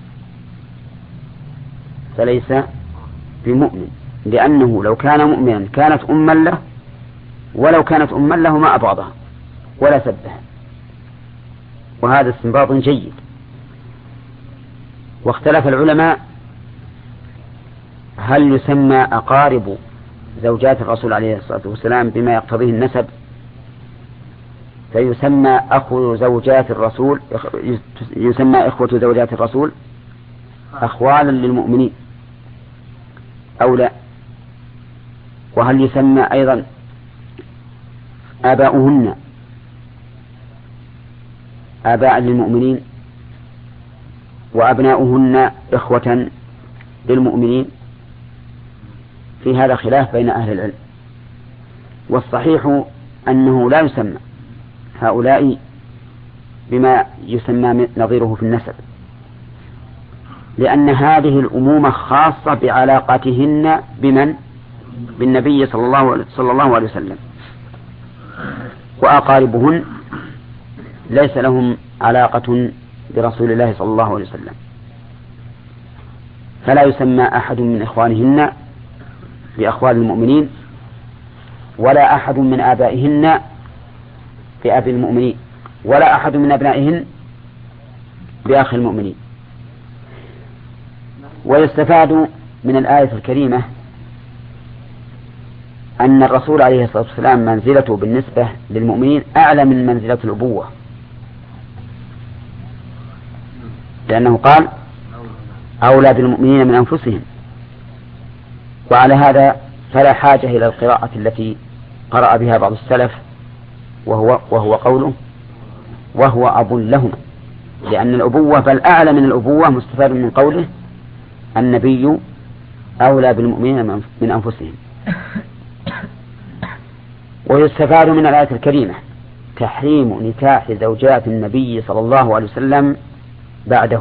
فليس بمؤمن، لأنه لو كان مؤمنا كانت أما له، ولو كانت أما له ما أبغضها ولا سبها. وهذا استنباط جيد. واختلف العلماء هل يسمى أقارب زوجات الرسول عليه الصلاة والسلام بما يقتضيه النسب فيسمى أخو زوجات الرسول، يسمى إخوة زوجات الرسول أخوالا للمؤمنين أو لا؟ وهل يسمى أيضا آباؤهن آباء للمؤمنين وأبناؤهن إخوة للمؤمنين؟ في هذا خلاف بين أهل العلم، والصحيح أنه لا يسمى هؤلاء بما يسمى نظيره في النسب، لأن هذه الأمومة خاصة بعلاقتهن بمن؟ بالنبي صلى الله عليه وسلم، وأقاربهن ليس لهم علاقة برسول الله صلى الله عليه وسلم، فلا يسمى أحد من إخوانهن بأخوال المؤمنين، ولا أحد من آبائهن بأبي المؤمنين، ولا أحد من أبنائهن بأخ المؤمنين. ويستفاد من الآية الكريمة أن الرسول عليه الصلاة والسلام منزلته بالنسبة للمؤمنين أعلى من منزلة الأبوة، لأنه قال أولى بالمؤمنين من أنفسهم. وعلى هذا فلا حاجة إلى القراءة التي قرأ بها بعض السلف وهو قوله وهو أب لهم، لأن الأبوة بل أعلى من الأبوة مستفاد من قوله النبي أولى بالمؤمنين من أنفسهم. ويستفاد من الآية الكريمة تحريم نكاح زوجات النبي صلى الله عليه وسلم بعده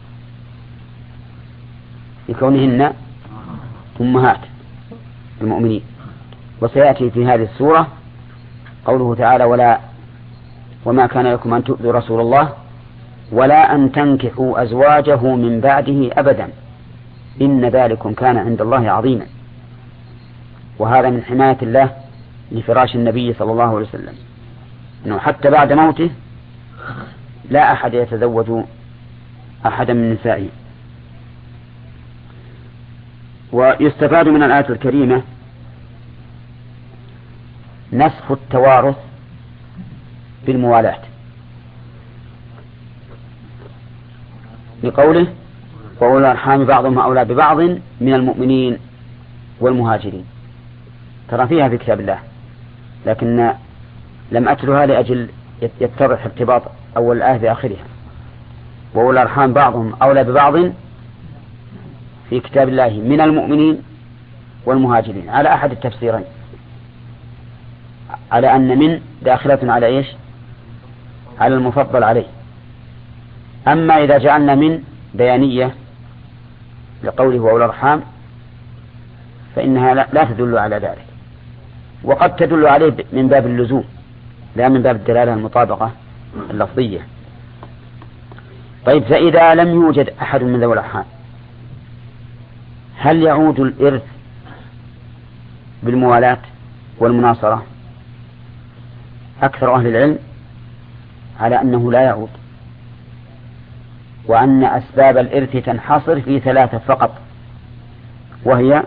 لكونهن أمهات المؤمنين. وسيأتي في هذه السورة قوله تعالى وما كان لكم أن تؤذوا رسول الله ولا أن تنكحوا أزواجه من بعده أبدا إن ذلكم كان عند الله عظيما. وهذا من حماية الله لفراش النبي صلى الله عليه وسلم، أنه حتى بعد موته لا أحد يتزوج أحدا من نسائه. ويستفاد من الآية الكريمة نسخ التوارث بالموالاة بقوله وأولى الأرحام بعضهم أولى ببعض من المؤمنين والمهاجرين. ترى فيها في كتاب الله، لكن لم أتلها لأجل يتضح ارتباط أول الآية بآخرها. وأولي الأرحام بعضهم أولى ببعض في كتاب الله من المؤمنين والمهاجرين، على أحد التفسيرين، على أن من داخلة على إيش؟ على المفضل عليه. أما إذا جعلنا من بيانية لقوله وأولي الأرحام فإنها لا تدل على ذلك، وقد تدل عليه من باب اللزوم لا من باب الدلالة المطابقة اللفظية. طيب، فإذا لم يوجد أحد من ذوي الأرحام هل يعود الإرث بالموالاة والمناصرة؟ أكثر أهل العلم على أنه لا يعود، وأن أسباب الإرث تنحصر في 3 فقط، وهي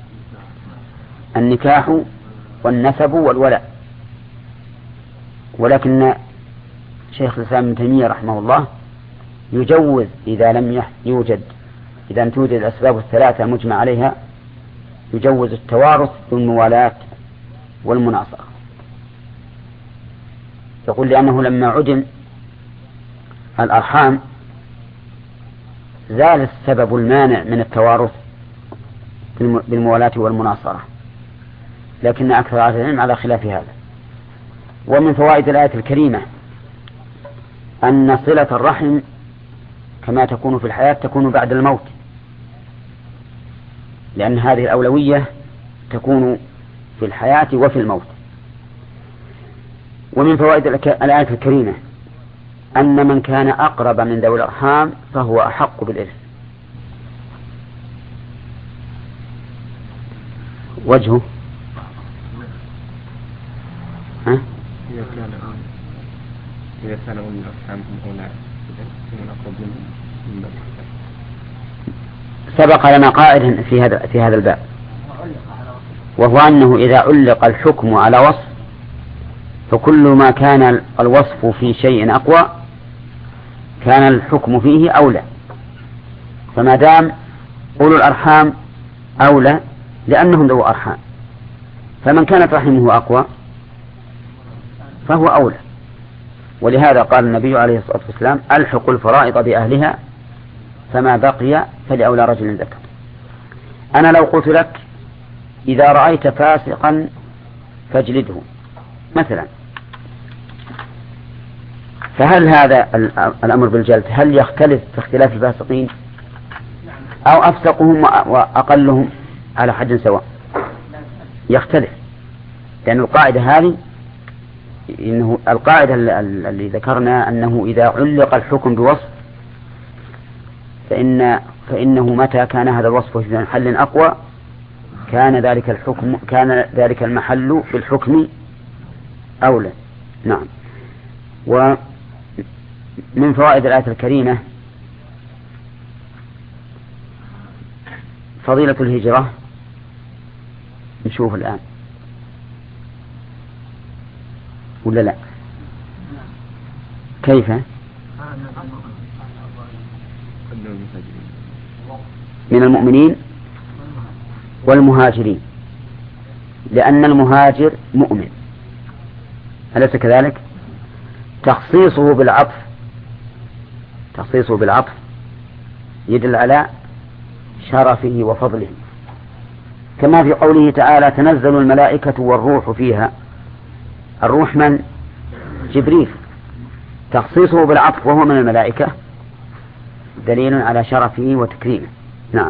النكاح والنسب والولاء. ولكن شيخ الإسلام ابن تيمية رحمه الله يجوز إذا لم توجد الأسباب ال3 مجمع عليها، يجوز التوارث بالموالاة والمناصرة. يقول لأنه لما عدم الأرحام زال السبب المانع من التوارث بالموالاة والمناصرة، لكن أكثر أهل العلم على خلاف هذا. ومن فوائد الآية الكريمة أن صلة الرحم كما تكون في الحياة تكون بعد الموت، لأن هذه الأولوية تكون في الحياة وفي الموت. ومن فوائد الآية الكريمة أن من كان أقرب من ذوي الأرحام فهو أحق بالإرث. وجهه إذا كان أولي الأرحام هم أولى من أقرب منهم. سبق لنا قائد في هذا الباب، وهو أنه إذا علق الحكم على وصف فكل ما كان الوصف في شيء أقوى كان الحكم فيه أولى. فما دام أولو الأرحام أولى لأنهم ذو أرحام، فمن كانت رحمه أقوى فهو أولى. ولهذا قال النبي عليه الصلاة والسلام ألحقوا الفرائض بأهلها فما بقي فلأولى رجل ذكر. أنا لو قلت لك إذا رأيت فاسقا فاجلده مثلا، فهل هذا الأمر بالجلد هل يختلف في اختلاف الفاسقين أو أفسقهم وأقلهم على حد سواء؟ يختلف، لأن القاعدة هذه إنه القاعدة اللي ذكرنا أنه إذا علق الحكم بوصف فإنه متى كان هذا الوصف في محل أقوى كان ذلك المحل في الحكم أولى. نعم. ومن فوائد الآية الكريمة فضيلة الهجرة. نشوف الآن ولا لا؟ كيف؟ من المؤمنين والمهاجرين، لأن المهاجر مؤمن، أليس كذلك؟ تخصيصه بالعطف يدل على شرفه وفضله، كما في قوله تعالى تنزل الملائكة والروح فيها. الروح من؟ جبريل. تخصيصه بالعطف وهو من الملائكة دليل على شرفه وتكريمه. نعم.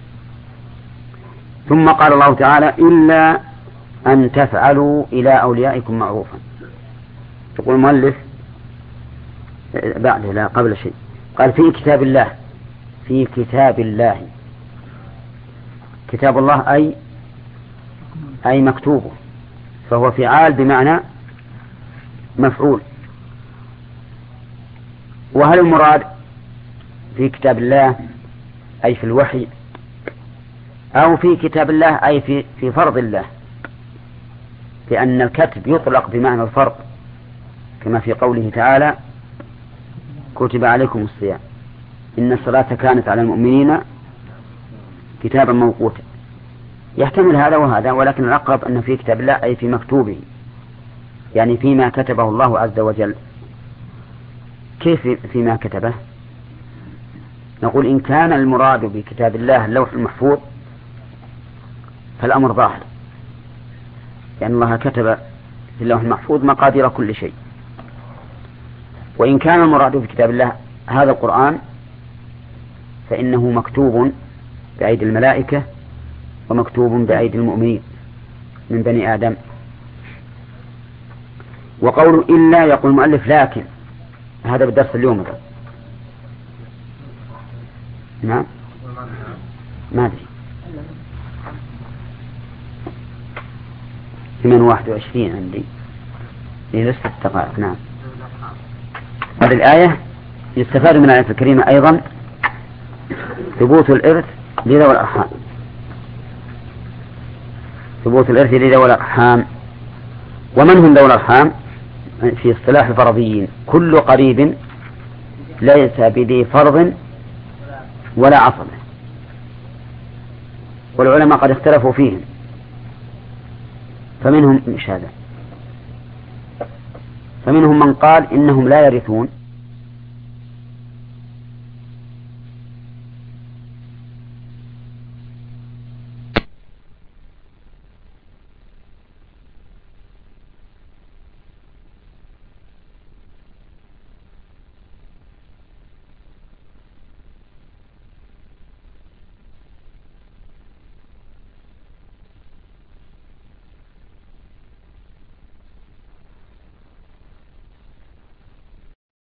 ثم قال الله تعالى إلا أن تفعلوا إلى أوليائكم معروفا. يقول المؤلف بعد لا قبل شيء قال في كتاب الله، في كتاب الله. كتاب الله أي مكتوبه، فهو فعال بمعنى مفعول. وهل المراد في كتاب الله أي في الوحي أو في كتاب الله أي في فرض الله؟ لأن الكتب يطلق بمعنى الفرض، كما في قوله تعالى كتب عليكم الصيام إن الصلاة كانت على المؤمنين كتابا موقوتا. يحتمل هذا وهذا، ولكن الأقرب أنه في كتاب الله أي في مكتوبه، يعني فيما كتبه الله عز وجل. كيف فيما كتبه؟ نقول إن كان المراد بكتاب الله اللوح المحفوظ فالأمر ظاهر، لأن الله كتب في اللوح المحفوظ مقادير كل شيء. وإن كان المراد بكتاب الله هذا القرآن فإنه مكتوب بأيدي الملائكة ومكتوب بأيدي المؤمنين من بني آدم. وقول إلا يقول المؤلف لكن، هذا بالدرس اليوم ده. نعم ما أدري 28 عندي لسه دقائق. نعم هذه الآية يستفاد من الآية الكريمة أيضا ثبوت الإرث لذوي الأرحام، ثبوت الإرث لذوي الأرحام. ومن هم ذوي الأرحام؟ في اصطلاح الفرضيين كل قريب ليس بذي فرض ولا عصبة، والعلماء قد اختلفوا فيهم، فمنهم من قال إنهم لا يرثون